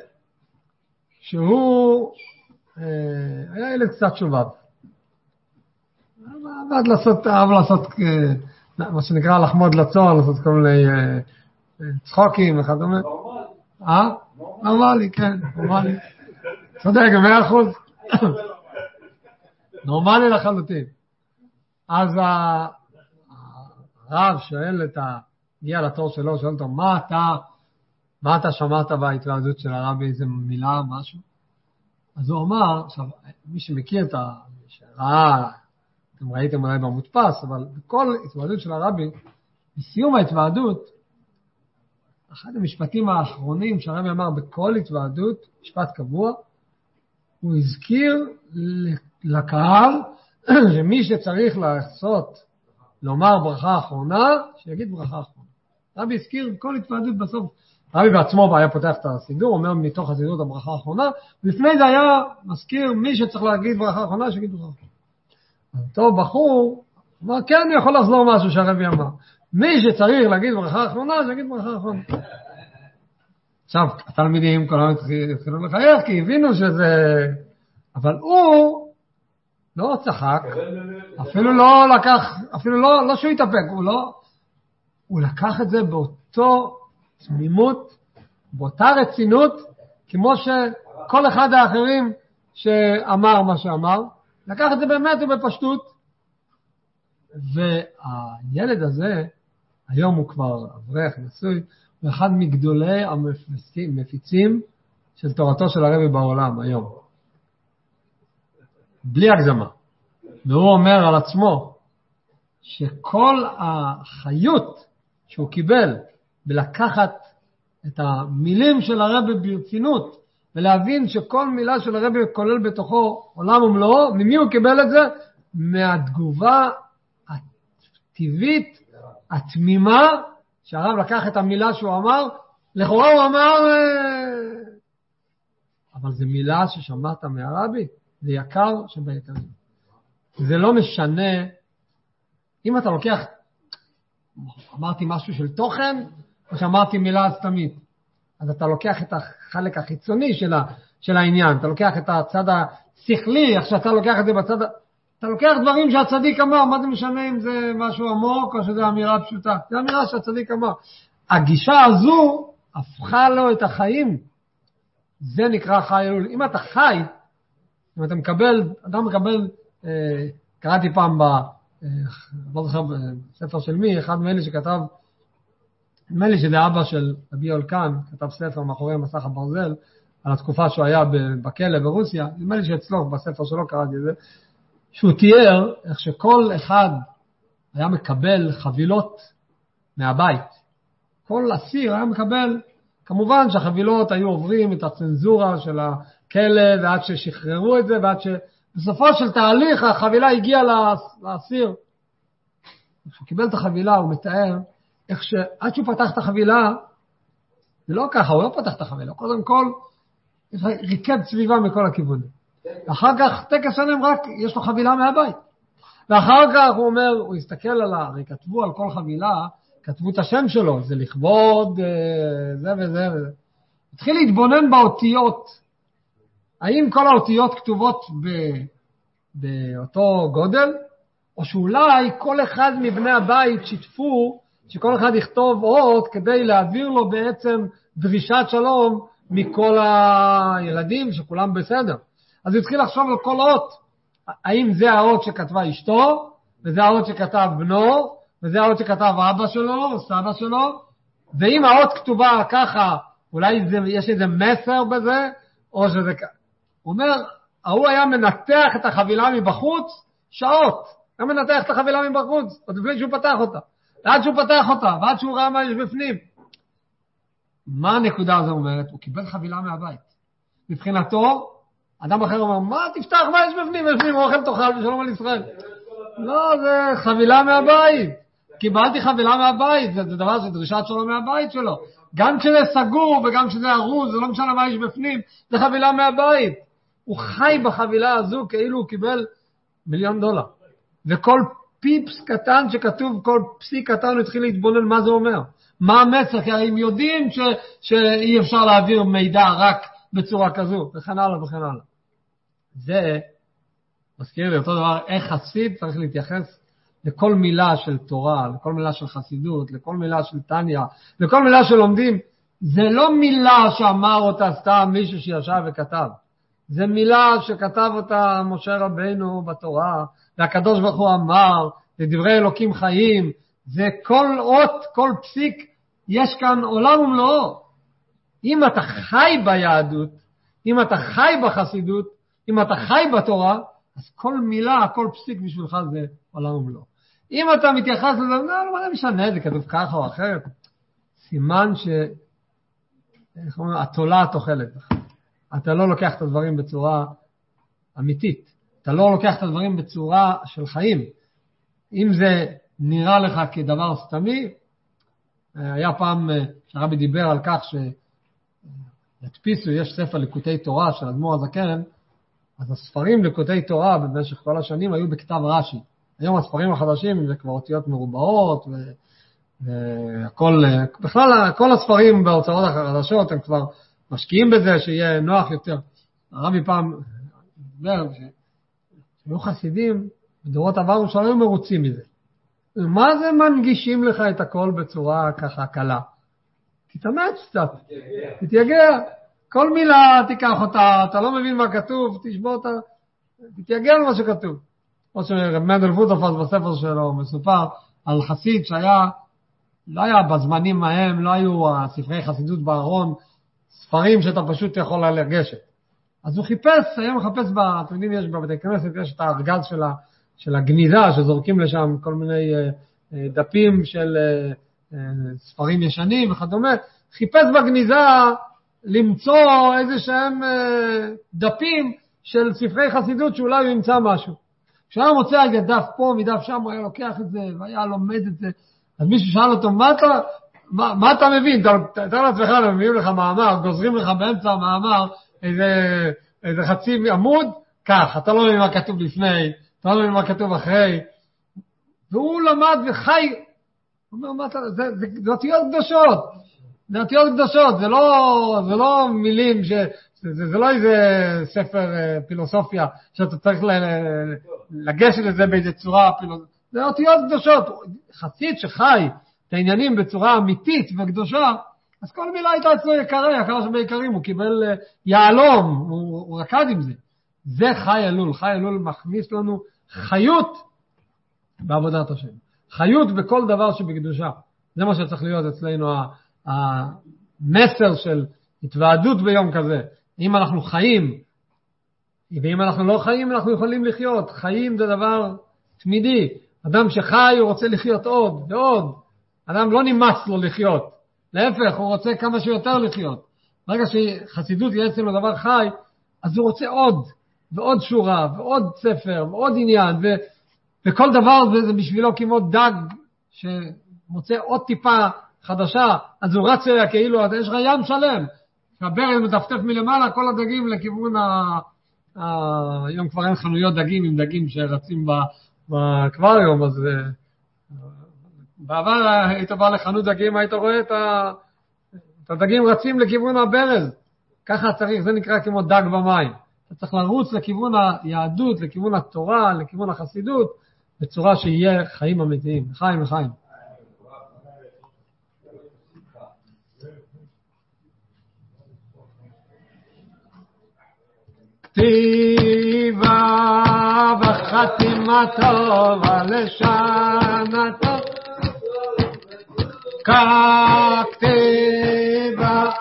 שהוא היה ילד קצת שובב. אהב לעשות מה שנקרא לחמוד לצור, לעשות כל מיני צחוקים וכדומה. נורמלי, כן, נורמלי. צודק, 100%. נורמלי לחלוטין. אז הרב שואל הגיע לתור שלו, שואל אותו, מה אתה שמעת בהתוועדות של הרבי, איזה מילה, משהו? אז הוא אמר, עכשיו, מי שמכיר את שראה, אתם ראיתם אולי במודפס, אבל בכל התוועדות של הרבי, בסיום ההתוועדות, אחד המשפטים האחרונים שהרבי אמר בכל התוועדות, משפט קבוע, הוא הזכיר לקהל שמי שצריך לומר ברכה אחרונה, שיגיד ברכה אחרונה. הרבי הזכיר בכל התוועדות בסוף, הרבי בעצמו היה פותח את הסידור, אומר מתוך הסידור את הברכה האחרונה, ולפני זה היה מזכיר מי שצריך להגיד ברכה אחרונה, שיגיד ברכה אחרונה. אותו בחור אמר, כן, אני יכול לחזור משהו שהרבי אמר. מי שצריך להגיד ברכה אחרונה, שיגיד ברכה אחרונה. עכשיו, התלמידים כולם התחילו לחייך, כי הבינו שזה... אבל הוא לא צחק, אפילו לא לקח, אפילו לא שהוא יתאפק, הוא לקח את זה באותו תמימות, באותה רצינות, כמו שכל אחד האחרים שאמר מה שאמר, לקח את זה באמת ובפשטות. והילד הזה, היום הוא כבר אברך, נשוי, הוא אחד מגדולי המפיצים של תורתו של הרבי בעולם היום. בלי הגזמה. והוא אומר על עצמו, שכל החיות שהוא קיבל בלקחת את המילים של הרבי ברצינות, ולהבין שכל מילה של הרבי כולל בתוכו עולם ומלואו, ממי הוא קיבל את זה? מהתגובה הטבעית, התמימה, שהרב לקח את המילה שהוא אמר, לכאורה הוא אמר, אבל זו מילה ששמעת מהרבי, זה יקר שביקרים. זה לא משנה, אם אתה לוקח, אמרתי משהו של תוכן, או שאמרתי מילה סתמית, אז אתה לוקח את החלק החיצוני של העניין, אתה לוקח את הצד השכלי, איך שאתה לוקח את זה בצד, אתה לוקח דברים שהצדיק אמר, מה זה משנה אם זה משהו עמוק או שזה אמירה פשוטה, זה אמירה שהצדיק אמר. הגישה הזו הפכה לו את החיים, זה נקרא חי אלול. אם אתה חי, אם אתה מקבל, אדם מקבל, קראתי פעם לא זוכר בספר של מי, אחד מאלה שכתב, נדמה לי שזה אבא של רבי אולקן, כתב ספר מאחורי מסך הברזל, על התקופה שהוא היה בכלא ברוסיה, נדמה לי שאצלו בספר שלו קראתי את זה, שהוא תיאר איך שכל אחד היה מקבל חבילות מהבית. כל אסיר היה מקבל, כמובן שהחבילות היו עוברים את הצנזורה של הכלא, ועד ששחררו את זה, ועד שבסופו של תהליך החבילה הגיעה לאסיר. כשהוא קיבל את החבילה, הוא מתאר איך שעד שהוא פתח את החבילה, זה לא ככה, הוא לא פתח את החבילה, קודם כל, ריקד סביבה מכל הכיוונים. אחר כך, טקס שלם רק, יש לו חבילה מהבית. ואחר כך הוא אומר, הוא הסתכל הרי כתבו על כל חבילה, כתבו את השם שלו, זה לכבוד זה וזה וזה. התחיל להתבונן באותיות. האם כל האותיות כתובות באותו גודל? או שאולי כל אחד מבני הבית שיתפו, שכל אחד יכתוב אות כדי להעביר לו בעצם דרישת שלום מכל הילדים, שכולם בסדר. אז הוא התחיל לחשוב על כל אות. האם זה האות שכתבה אשתו, וזה האות שכתב בנו, וזה האות שכתב אבא שלו או סבא שלו, ואם האות כתובה ככה, אולי יש איזה מסר בזה, או שזה ככה. הוא אומר, הוא היה מנתח את החבילה מבחוץ שעות. היה מנתח את החבילה מבחוץ, עוד לפני שהוא פתח אותה. ועד שהוא פתח אותה, ועד שהוא ראה מה יש בפנים. מה הנקודה הזו אומרת? הוא קיבל חבילה מהבית. מבחינתו, אדם אחר אומר, מה תפתח, מה יש בפנים? יש בפנים אוכל תאכל ושלום על ישראל. לא, זה חבילה מהבית. קיבלתי חבילה מהבית, זה דבר, זה דרישת שלום מהבית שלו. גם כשזה סגור וגם כשזה ארוז, זה לא משנה מה יש בפנים, זה חבילה מהבית. הוא חי בחבילה הזו כאילו הוא קיבל $1,000,000. וכל פיפס קטן שכתוב, כל פסיק קטן, הוא התחיל להתבונן מה זה אומר. מה המסר? כי הם יודעים שאי אפשר להעביר מידע רק בצורה כזו, וכן הלאה וכן הלאה. זה מזכיר לי אותו דבר, איך חסיד צריך להתייחס לכל מילה של תורה, לכל מילה של חסידות, לכל מילה של תניה, לכל מילה שלומדים. זה לא מילה שאמר אותה סתם מישהו שישב וכתב. זה מילה שכתב אותה משה רבינו בתורה, והקדוש ברוך הוא אמר, זה דברי אלוקים חיים, זה כל אות, כל פסיק, יש כאן עולם ומלואו. אם אתה חי ביהדות, אם אתה חי בחסידות, אם אתה חי בתורה, אז כל מילה, כל פסיק בשבילך זה עולם ומלואו. אם אתה מתייחס לזה, לא משנה, זה כתוב ככה או אחרת. סימן התולה התוחלת. אתה לא לוקח את הדברים בצורה אמיתית. אתה לא לוקח את הדברים בצורה של חיים. אם זה נראה לך כדבר סתמי, היה פעם שהרבי דיבר על כך שהדפיסו, יש ספר ליקוטי תורה של אדמו"ר הזקן, אז הספרים ליקוטי תורה במשך כל השנים היו בכתב רש"י. היום הספרים החדשים זה כבר אותיות מרובעות, והכל, בכלל כל הספרים בהוצאות החדשות הם כבר משקיעים בזה שיהיה נוח יותר. הרבי פעם דיבר שהיו חסידים בדורות עברו שלא היו מרוצים מזה. מה זה מנגישים לך את הכל בצורה ככה קלה? תתאמץ קצת, תתייגע. כל מילה תיקח אותה, אתה לא מבין מה כתוב, תשבור אותה, תתייגע על מה שכתוב. או שרב מנדל וודהופס בספר שלו מסופר על חסיד שהיה, לא היה בזמנים ההם, לא היו ספרי חסידות בארון, ספרים שאתה פשוט יכול לגשת. אז הוא חיפש, היום מחפש, אתם יודעים, יש בבתי כנסת, יש את הארגז של הגניזה, שזורקים לשם כל מיני דפים של ספרים ישנים וכדומה. חיפש בגניזה למצוא איזה שהם דפים של ספרי חסידות שאולי הוא ימצא משהו. כשהיה מוצא איזה דף פה, מדף שם, הוא היה לוקח את זה והיה לומד את זה. אז מישהו שאל אותו, מה אתה מבין? אתה לעצמך, מביאים לך מאמר, גוזרים לך באמצע המאמר איזה חצי עמוד, כך, אתה לא מבין מה כתוב לפני, אתה לא מבין מה כתוב אחרי. והוא למד וחי. הוא אומר, זה אותיות קדושות. זה אותיות קדושות, זה לא מילים, זה לא איזה ספר פילוסופיה, שאתה צריך לגשת לזה באיזה צורה פילוסופיה. זה אותיות קדושות. חסיד שחי את העניינים בצורה אמיתית וקדושה, אז כל מילה הייתה אצלו יקרה, יקרה שבעיקרים, הוא קיבל יעלום, הוא רקד עם זה. זה חי אלול. חי אלול מכניס לנו חיות בעבודת השם. חיות בכל דבר שבקדושה. זה מה שצריך להיות אצלנו, המסר של התוועדות ביום כזה. אם אנחנו חיים, ואם אנחנו לא חיים, אנחנו יכולים לחיות. חיים זה דבר תמידי. אדם שחי הוא רוצה לחיות עוד ועוד. אדם לא נמאס לו לחיות. להפך, הוא רוצה כמה שיותר לחיות. ברגע שחסידות יהיה אצלנו דבר חי, אז הוא רוצה עוד, ועוד שורה, ועוד ספר, ועוד עניין, וכל דבר זה בשבילו כמו דג שמוצא עוד טיפה חדשה, אז הוא רץ אליה כאילו, יש לך ים שלם. הברז מטפטף מלמעלה, כל הדגים לכיוון היום כבר אין חנויות דגים עם דגים שרצים באקווריום, אז בעבר היית בא לחנות דגים, היית רואה את הדגים רצים לכיוון הברז. ככה צריך, זה נקרא כמו דג במים. אתה צריך לרוץ לכיוון היהדות, לכיוון התורה, לכיוון החסידות, בצורה שיהיה חיים אמיתיים, חיים וחיים. כתיבה וחתימה טובה לשנה טובה, כתיבה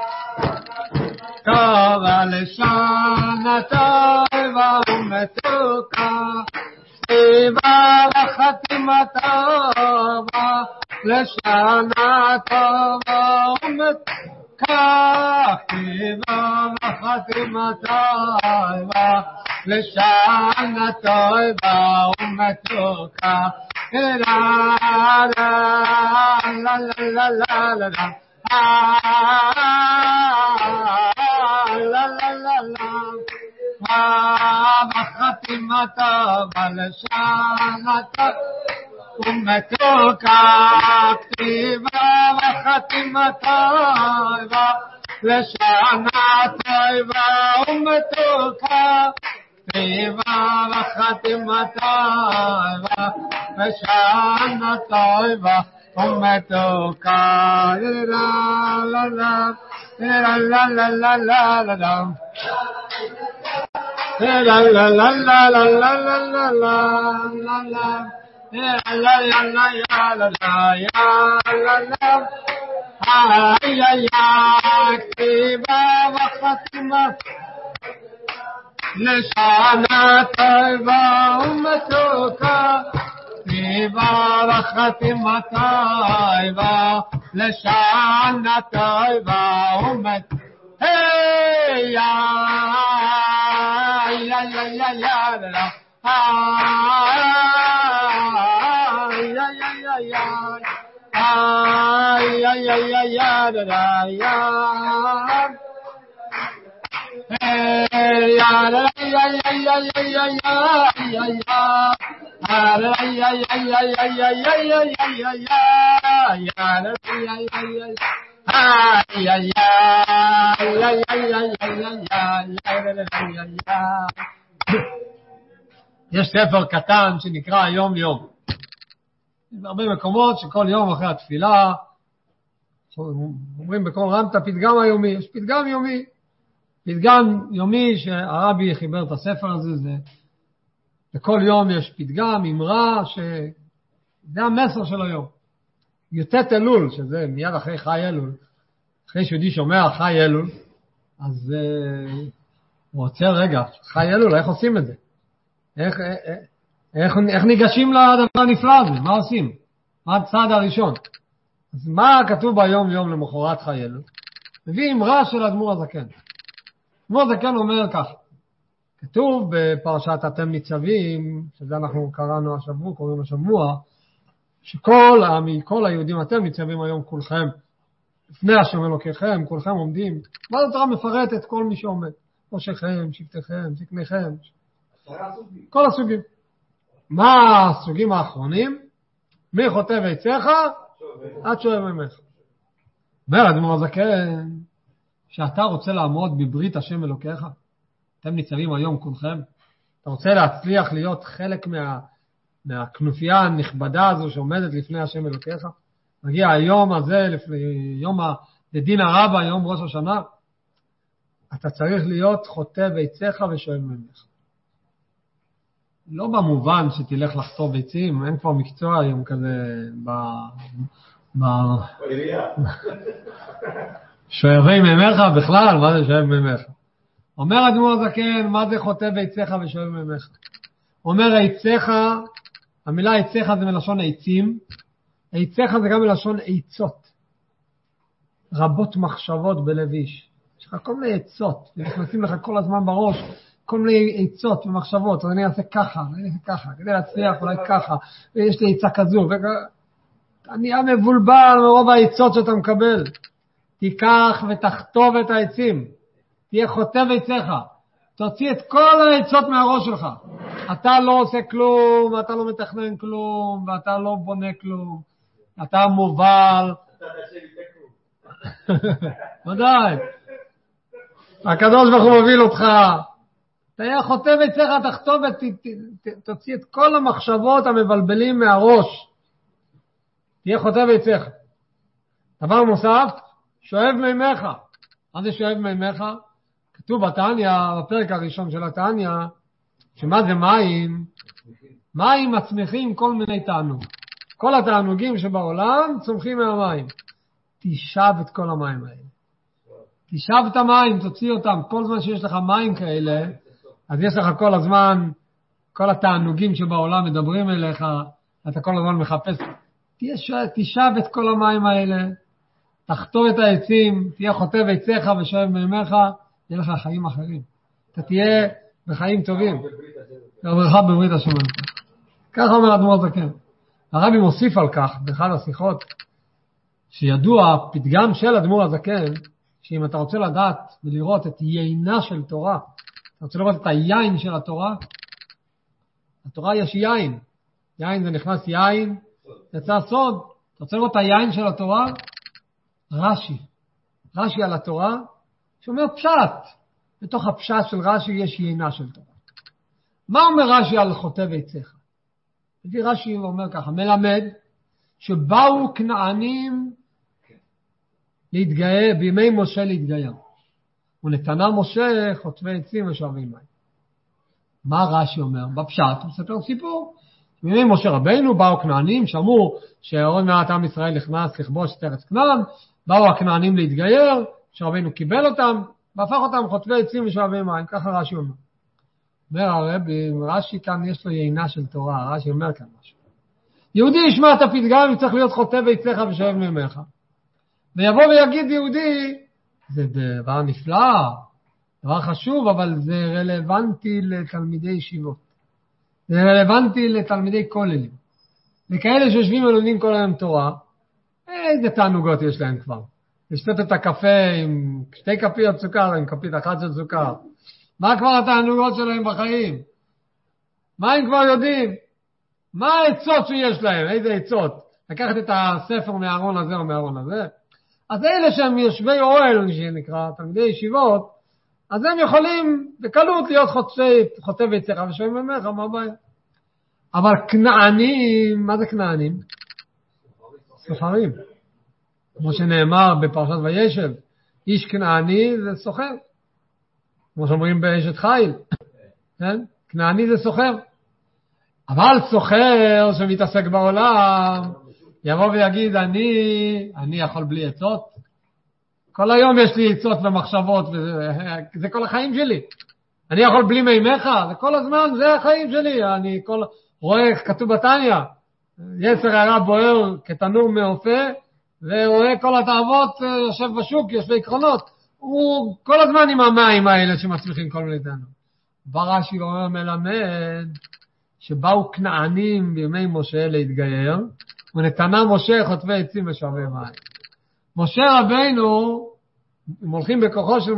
טובה לשנה טובה ומתוקה, כתיבה וחתימה טובה לשנה טובה ומתוקה, כתיבה וחתימה טובה לשנה טובה ומתוקה, לה לה לה לה לה לה לה וחתימה טובה לשנה טובה ומתוקה, כתיבה וחתימה טובה לשנה טובה ומתוקה, כתיבה וחתימה טובה לשנה טובה ומתוקה, לה לה לה לה לה לה לה לה לה la la la la la la la la la la la la la la la ay ay ay ktiba wa khatima lishana tayba umtuka, ktiba wa khatima tayba lishana tayba umtuka, hey ya ya ya ya ya la ya ya ya ya ya ya ya ya la ya hey ya la ya ya ya ya ya ya ya ya la ya ya ya ya ya ya ya ya ya ya la ya ya ya ay ay ay ay ay ay ay. יש ספר קטן שנקרא יום יום. בהרבה מקומות שכל יום אחרי התפילה אומרים בקול רם את הפתגם היומי. יש פתגם יומי. פתגם יומי שהרבי חיבר את הספר הזה, זה בכל יום יש פתגם, אמרה, שזה המסר של היום. י"ט אלול, שזה מיד אחרי חי אלול, אחרי שיהודי שומע חי אלול, אז הוא עוצר רגע, חי אלול, איך עושים את זה? איך ניגשים לדבר הנפלא הזה? מה עושים? מה הצעד הראשון? אז מה כתוב ביום יום למחרת חי אלול? מביא אמרה של אדמו"ר הזקן. אדמו"ר הזקן אומר כך, כתוב בפרשת אתם ניצבים, שזה אנחנו קראנו השבוע, קוראים השבוע, כל היהודים אתם ניצבים היום כולכם, לפני השם אלוקיכם, כולכם עומדים. ואז התורה מפרט את כל מי שעומד. ראשיכם, שבטיכם, זקניכם, כל הסוגים. מה הסוגים האחרונים? מי חוטב עציך? עד שואב ממך. אומר אדמו"ר הזקן, שאתה רוצה לעמוד בברית השם אלוקיך, אתם ניצבים היום כולכם, אתה רוצה להצליח להיות חלק מהכנופיה הנכבדה הזו שעומדת לפני השם אלוקיך, מגיע היום הזה, יום לדין הרבה, יום ראש השנה, אתה צריך להיות חוטב עציך ושואב ממך. לא במובן שתלך לחטוב ביצים, אין כבר מקצוע היום כזה שואבי ממך בכלל, מה זה שואב ממך? אומר אדמו"ר הזקן, מה זה חוטב עציך ושואב ממך? אומר עציך, המילה עציך זה מלשון עצים, עציך זה גם מלשון עצות, רבות מחשבות בלב איש. יש לך כל מיני עצות, נכנסים לך כל הזמן בראש, כל מיני עצות ומחשבות, אז אני אעשה ככה, אני אעשה ככה, כדי להצליח אולי ככה, ויש לי עצה כזו, אני נהיה מבולבל מרוב העצות שאתה מקבל. תיקח ותכתוב את העצים, תהיה חוטב עציך, תוציא את כל העצות מהראש שלך. אתה לא עושה כלום, ואתה לא מתכנן כלום, ואתה לא בונה כלום. אתה מובל. ודאי. הקדוש ברוך הוא מוביל אותך. תהיה חוטב עצך, תכתוב תוציא את כל המחשבות המבלבלים מהראש. תהיה חוטב עצך. דבר נוסף, שואב מימיך. מה זה שואב מימיך? כתוב בתניא, בפרק הראשון של התניא, שמה זה מים? מים מצמיחים כל מיני תענוג. כל התענוגים שבעולם צומחים מהמים. תשאב את כל המים האלה. תשאב את המים, תוציא אותם. כל זמן שיש לך מים כאלה, אז יש לך כל הזמן, כל התענוגים שבעולם מדברים אליך, אתה כל הזמן מחפש. תשאב את כל המים האלה, תחתור את העצים, תהיה חוטב עציך ושואב מימיך, יהיה לך חיים אחרים. אתה תהיה בחיים טובים. ברכה בברית השם. ככה אומר אדמו"ר זקן. הרבי מוסיף על כך באחד השיחות, שידוע פתגם של אדמו"ר הזקן, שאם אתה רוצה לדעת ולראות את יינה של תורה, אתה רוצה לראות את היין של התורה, התורה יש יין. יין זה נכנס יין, יצא סוד. אתה רוצה לראות את היין של התורה? רש"י על התורה, שאומר פשט. בתוך הפשט של רש"י יש יינה של תורה. מה אומר רש"י על חוטב עצך? לפי רש"י הוא אומר ככה, מלמד שבאו כנענים להתגאה, בימי משה להתגייר. ונתנה משה חוטבי עצים ושואבי מים. מה רש"י אומר? בפשט הוא מספר סיפור. בימי משה רבינו באו כנענים, שמעו שעוד מעט עם ישראל נכנס לכבוש את ארץ כנען, באו הכנענים להתגייר, שרבינו קיבל אותם, והפך אותם חוטבי עצים ושואבי מים. ככה רש"י אומר. אומר הרבי, רש"י כאן יש לו יינה של תורה, רש"י אומר כאן משהו. יהודי ישמע את הפתגם, צריך להיות חוטב עצך ושואב מימיך. ויבוא ויגיד יהודי, זה דבר נפלא, דבר חשוב, אבל זה רלוונטי לתלמידי ישיבות. זה רלוונטי לתלמידי כוללים. וכאלה שיושבים ולומדים כל היום תורה, איזה תענוגות יש להם כבר. לשתות את הקפה עם 2 כפיות סוכר, עם כפית אחת של סוכר. מה כבר התענוגות שלהם בחיים? מה הם כבר יודעים? מה העצות שיש להם? איזה עצות? לקחת את הספר מהארון הזה או מהארון הזה? אז אלה שהם יושבי אוהל, שנקרא, תלמידי ישיבות, אז הם יכולים בקלות להיות חוטב עצך ושואב מימיך, מה הבעיה? אבל כנענים, מה זה כנענים? סוחרים. כמו שנאמר בפרשת וישב, איש כנעני זה סוחר. כמו שאומרים באשת חיל. כן? כנעני זה סוחר. אבל סוחר שמתעסק בעולם, יבוא ויגיד, אני יכול בלי עצות. כל היום יש לי עצות ומחשבות, וזה כל החיים שלי. אני יכול בלי מימיך, זה כל הזמן, זה החיים שלי. אני רואה, כתוב בתניא, יצר הרע בוער כתנור מאופה, ורואה כל התאוות יושב בשוק, יש לו עקרונות. הוא כל הזמן עם המים האלה שמצליחים כל מיני דנו. ברש"י אומר מלמד, שבאו כנענים בימי משה להתגייר, ונתנה משה חוטבי עצים ושואבי מים. משה רבינו, אם הולכים בכוחו של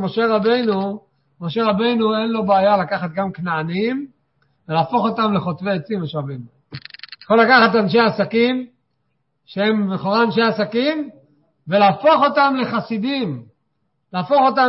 משה רבינו אין לו בעיה לקחת גם כנענים, ולהפוך אותם לחוטבי עצים ושואבי מים. יכול לקחת אנשי עסקים, שהם לכאורה אנשי עסקים, ולהפוך אותם לחסידים, להפוך אותם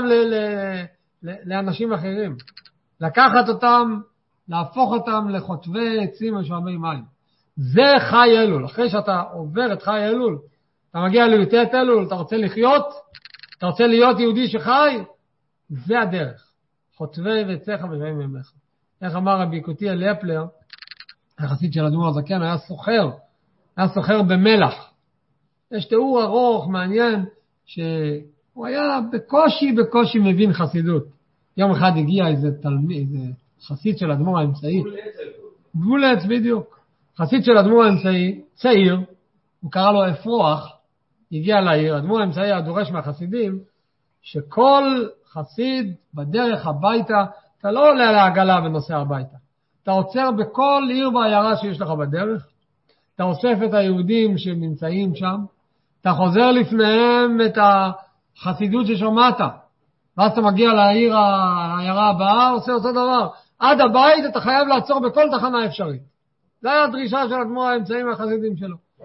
לאנשים אחרים. לקחת אותם, להפוך אותם לחוטבי עצים ושואבי מים. זה חי אלול. אחרי שאתה עובר את חי אלול, אתה מגיע לי"ט אלול, אתה רוצה לחיות, אתה רוצה להיות יהודי שחי, זה הדרך. חוטבי עצך ושואבי מימיך. איך אמר רבי יקותיאל לפלר, החסיד של אדמו"ר הזקן, היה סוחר במלח. יש תיאור ארוך, מעניין, שהוא היה בקושי מבין חסידות. יום אחד הגיע איזה חסיד של אדמו"ר האמצעי. גולץ בדיוק. חסיד של אדמו"ר האמצעי, צעיר, הוא קרא לו אפרוח, הגיע לעיר. אדמו"ר האמצעי היה דורש מהחסידים, שכל חסיד בדרך הביתה, אתה לא עולה על העגלה ונוסע הביתה. אתה עוצר בכל עיר בעיירה שיש לך בדרך, אתה אוסף את היהודים שנמצאים שם, אתה חוזר לפניהם את החסידות ששומעת, ואז אתה מגיע לעיירה הבאה, עושה אותו דבר. עד הבית אתה חייב לעצור בכל תחנה אפשרית. זו הייתה הדרישה של אדמו"ר האמצעי מהחסידים שלו.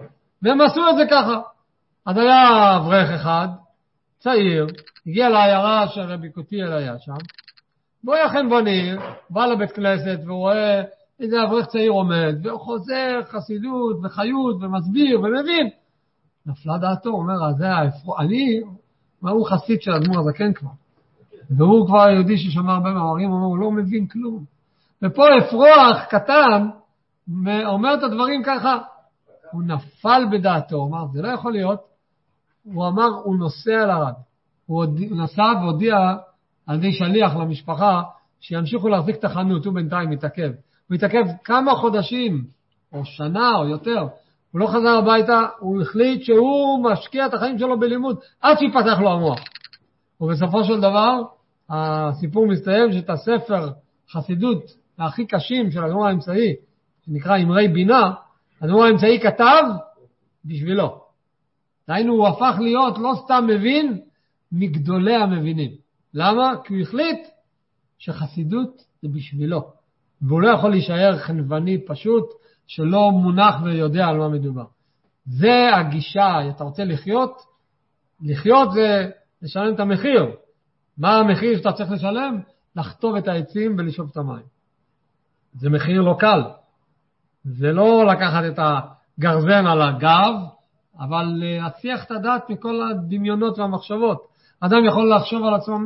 והם עשו את זה ככה. אז היה אברך אחד, צעיר, הגיע לעיירה שרבי קוטיאל היה שם, והוא היה חנווני, בא לבית כנסת והוא רואה איזה אברך צעיר עומד, והוא חוזר חסידות וחיות ומסביר ומבין. נפלה דעתו, הוא אומר, הוא חסיד של אדמו"ר הזקן כבר. והוא כבר יהודי ששמע הרבה מאמרים, הוא אומר, הוא לא מבין כלום. ופה אפרוח קטן אומר את הדברים ככה. הוא נפל בדעתו, הוא אמר, זה לא יכול להיות. הוא אמר, הוא נוסע לרד. הוא נסע והודיע על ידי שליח למשפחה שימשיכו להחזיק את החנות, הוא בינתיים מתעכב. הוא התעכב כמה חודשים, או שנה או יותר. הוא לא חזר הביתה, הוא החליט שהוא משקיע את החיים שלו בלימוד, עד שיפתח לו המוח. ובסופו של דבר, הסיפור מסתיים שאת הספר חסידות הכי קשים של האדמו"ר האמצעי, שנקרא אמרי בינה, האדמו"ר האמצעי כתב בשבילו. דהיינו, הוא הפך להיות לא סתם מבין, מגדולי המבינים. למה? כי הוא החליט שחסידות זה בשבילו. והוא לא יכול להישאר חנווני פשוט, שלא מונח ויודע על מה מדובר. זה הגישה, אתה רוצה לחיות? לחיות זה לשלם את המחיר. מה המחיר שאתה צריך לשלם? לחטוב את העצים ולשאוב את המים. זה מחיר לא קל. זה לא לקחת את הגרזן על הגב, אבל להציח את הדעת מכל הדמיונות והמחשבות. אדם יכול לחשוב על עצמו,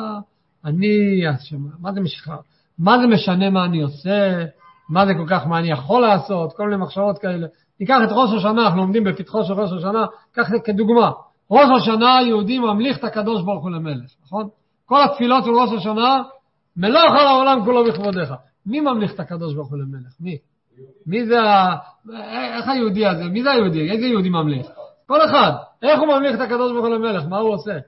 מה זה משנה מה אני עושה? מה זה כל כך, מה אני יכול לעשות? כל מיני מחשבות כאלה. ניקח את ראש השנה, אנחנו עומדים בפתחו של ראש השנה, כך כדוגמה. ראש השנה היהודי ממליך את הקדוש ברוך הוא למלך, נכון? כל התפילות של ראש השנה, מלוך על העולם כולו בכבודך. מי ממליך את הקדוש ברוך הוא למלך? מי? מי זה איך היהודי הזה? מי זה היהודי? איזה יהודי ממליך? כל אחד. איך הוא ממליך את הקדוש ברוך הוא למלך? מה הוא עושה?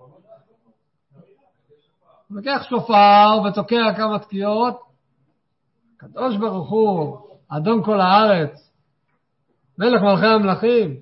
הוא לוקח שופר ותוקע כמה תקיעות. הקדוש ברוך הוא, אדון כל הארץ, מלך מלכי המלכים.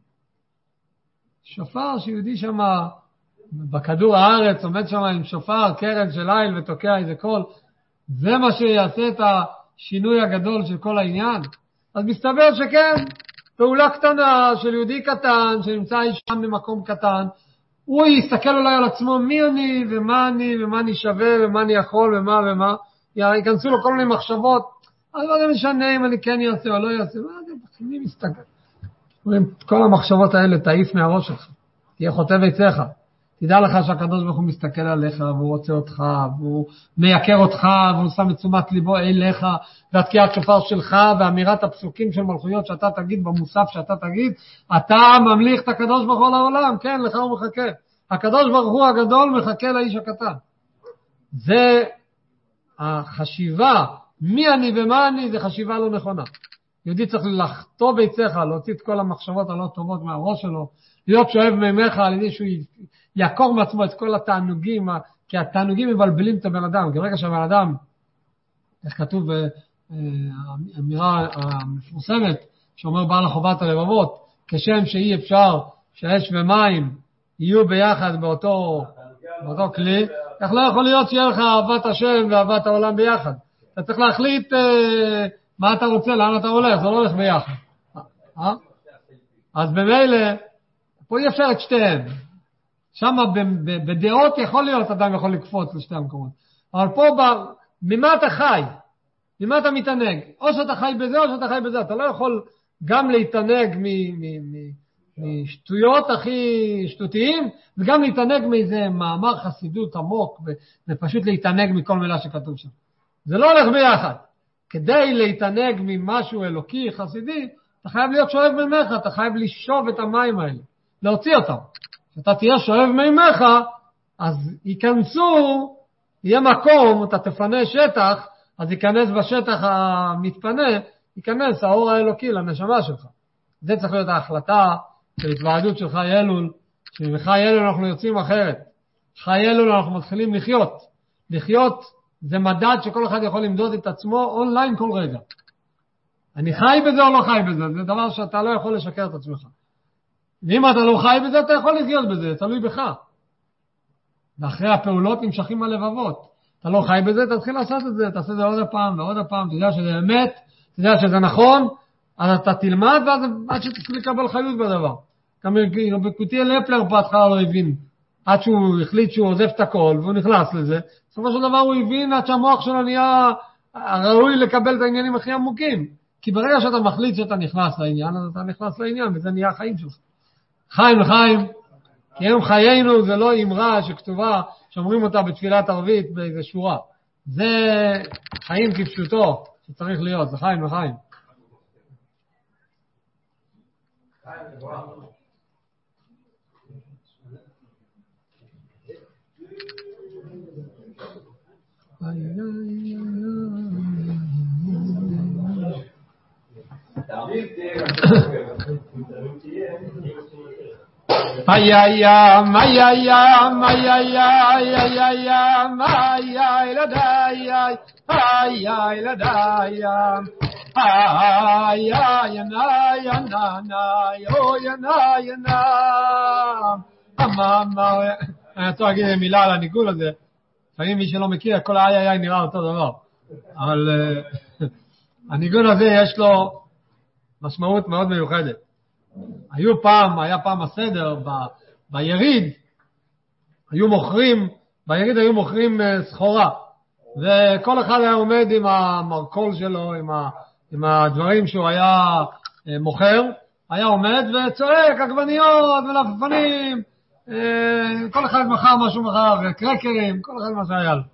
שופר שיהודי שם בכדור הארץ, עומד שם עם שופר, קרן של ליל ותוקע איזה קול. זה מה שיעשה את השינוי הגדול של כל העניין. אז מסתבר שכן, פעולה קטנה של יהודי קטן, שנמצא שם במקום קטן, הוא יסתכל אולי על עצמו מי אני ומה אני שווה ומה אני יכול ומה. ייכנסו לו כל מיני מחשבות, אז מה זה משנה אם אני כן אעשה או לא אעשה, מה זה, מי מסתכל? כל המחשבות האלה תעיף מהראש שלך, תהיה חוטב עצך. תדע לך שהקדוש ברוך הוא מסתכל עליך, והוא רוצה אותך, והוא מייקר אותך, והוא שם את תשומת ליבו אליך, והתקיעת שופר שלך, ואמירת הפסוקים של מלכויות שאתה תגיד, במוסף שאתה תגיד, אתה ממליך את הקדוש ברוך הוא לעולם, כן, לך הוא מחכה. הקדוש ברוך הוא הגדול מחכה לאיש הקטן. זה החשיבה, מי אני ומה אני, זה חשיבה לא נכונה. יהודי צריך לחטוא ביציך, להוציא את כל המחשבות הלא טובות מהראש שלו, להיות שואב מימיך על ידי שהוא יעקור מעצמו את כל התענוגים, כי התענוגים מבלבלים את הבן אדם. כי ברגע שהבן אדם, איך כתוב באמירה המפורסמת, שאומר בעל החובת הלבבות, כשם שאי אפשר שאש ומים יהיו ביחד באותו כלי, איך לא יכול להיות שיהיה לך אהבת השם ואהבת העולם ביחד. אתה צריך להחליט מה אתה רוצה, לאן אתה הולך, זה לא הולך ביחד. אז במילא, פה אי אפשר את שתיהם. שם בדעות יכול להיות, אדם יכול לקפוץ לשתי המקומות. אבל פה, ממה אתה חי? ממה אתה מתענג? או שאתה חי בזה, או שאתה חי בזה. אתה לא יכול גם להתענג משטויות הכי שטותיים, וגם להתענג מאיזה מאמר חסידות עמוק, ופשוט להתענג מכל מילה שכתוב שם. זה לא הולך ביחד. כדי להתענג ממשהו אלוקי, חסידי, אתה חייב להיות שואב מימיך, אתה חייב לשאוב את המים האלה, להוציא אותם. כשאתה תהיה שואב מימיך, אז ייכנסו, יהיה מקום, אתה תפנה שטח, אז ייכנס בשטח המתפנה, ייכנס האור האלוקי לנשמה שלך. זה צריך להיות ההחלטה של התוועדות של חי אלול, שבחי אלול אנחנו יוצאים אחרת. חי אלול אנחנו מתחילים לחיות. לחיות זה מדד שכל אחד יכול למדוד את עצמו אונליין כל רגע. אני חי בזה או לא חי בזה? זה דבר שאתה לא יכול לשקר את עצמך. ואם אתה לא חי בזה, אתה יכול לחיות בזה, תלוי בך. ואחרי הפעולות נמשכים הלבבות. אתה לא חי בזה, תתחיל לעשות את זה, תעשה את זה עוד הפעם ועוד הפעם, אתה יודע שזה אמת, אתה יודע שזה נכון, אז אתה תלמד ואז עד שתקבל חיות בדבר. גם בקוטי לפלר בהתחלה לא הבין, עד שהוא החליט שהוא עוזב את הכל והוא נכנס לזה, בסופו של דבר הוא הבין עד שהמוח שלו נהיה ראוי לקבל את העניינים הכי עמוקים. כי ברגע שאתה מחליט שאתה נכנס לעניין, אז אתה נכנס לעניין וזה נהיה החיים שלך. חיים לחיים, כי היום חיינו זה לא אמרה שכתובה, שאומרים אותה בתפילת ערבית באיזה שורה. זה חיים כפשוטו שצריך להיות, זה חיים לחיים. Ayayam, ayayam, ayayam, ayayladayam, ayayladayam, ayayanayanayam, אממה, אני רוצה להגיד מילה על הניגון הזה, לפעמים מי שלא מכיר, כל האיי נראה אותו דבר, אבל הניגון הזה יש לו משמעות מאוד מיוחדת. היה פעם הסדר ביריד, היו מוכרים סחורה, וכל אחד היה עומד עם המרקול שלו, עם הדברים שהוא היה מוכר, היה עומד וצועק עגבניות ולפפנים, כל אחד מכר משהו מכר, קרקרים, כל אחד מה שהיה לו.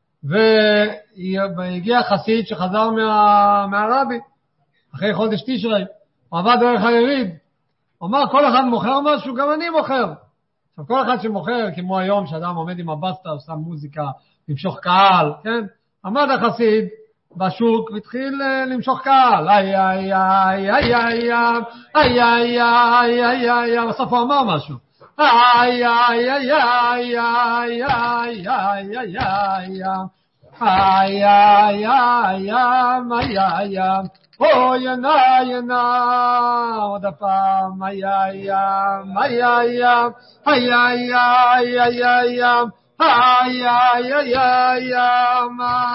והגיע חסיד שחזר מהרבי, אחרי חודש תשרי, הוא עבד דרך היריד, הוא אמר, כל אחד מוכר משהו, גם אני מוכר. עכשיו, כל אחד שמוכר, כמו היום, שאדם עומד עם הבסטה, עושה מוזיקה, למשוך קהל, כן? עמד החסיד בשוק, והתחיל למשוך קהל. בסוף הוא אמר משהו. Oh, yana, עוד הפעם, ayayam, ayayam, ayayam, ayayam,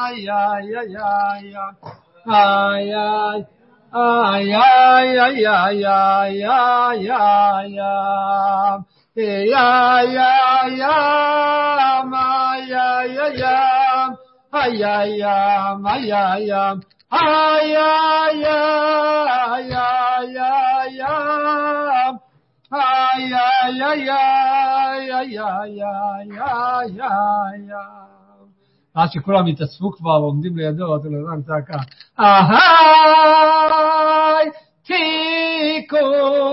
ayayam, ayayam, ay ay ay ay ay ay ay ay ay אז שכולם התאספו כבר ועומדים לידו, אתה לא יודע, צעקה אהי תיקו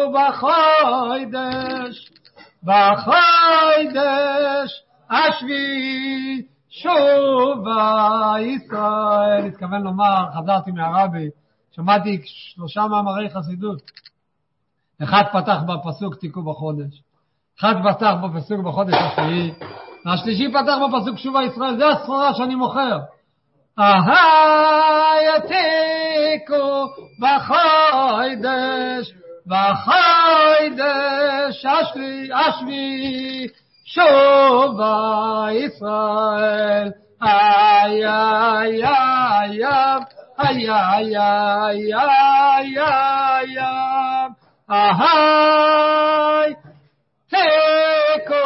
בחוידש השביעי שובה ישראל. התכוון לומר, חזרתי מהרבי, שמעתי 3 מאמרי חסידות. אחד פתח בפסוק תיקו בחודש, אחד פתח בפסוק בחודש השביעי, והשלישי פתח בפסוק שובה ישראל. זה הסחורה שאני מוכר. אהי תיקו בחוידש השביעי שובה ישראל. ay ay ay ay ay ay ay ay teko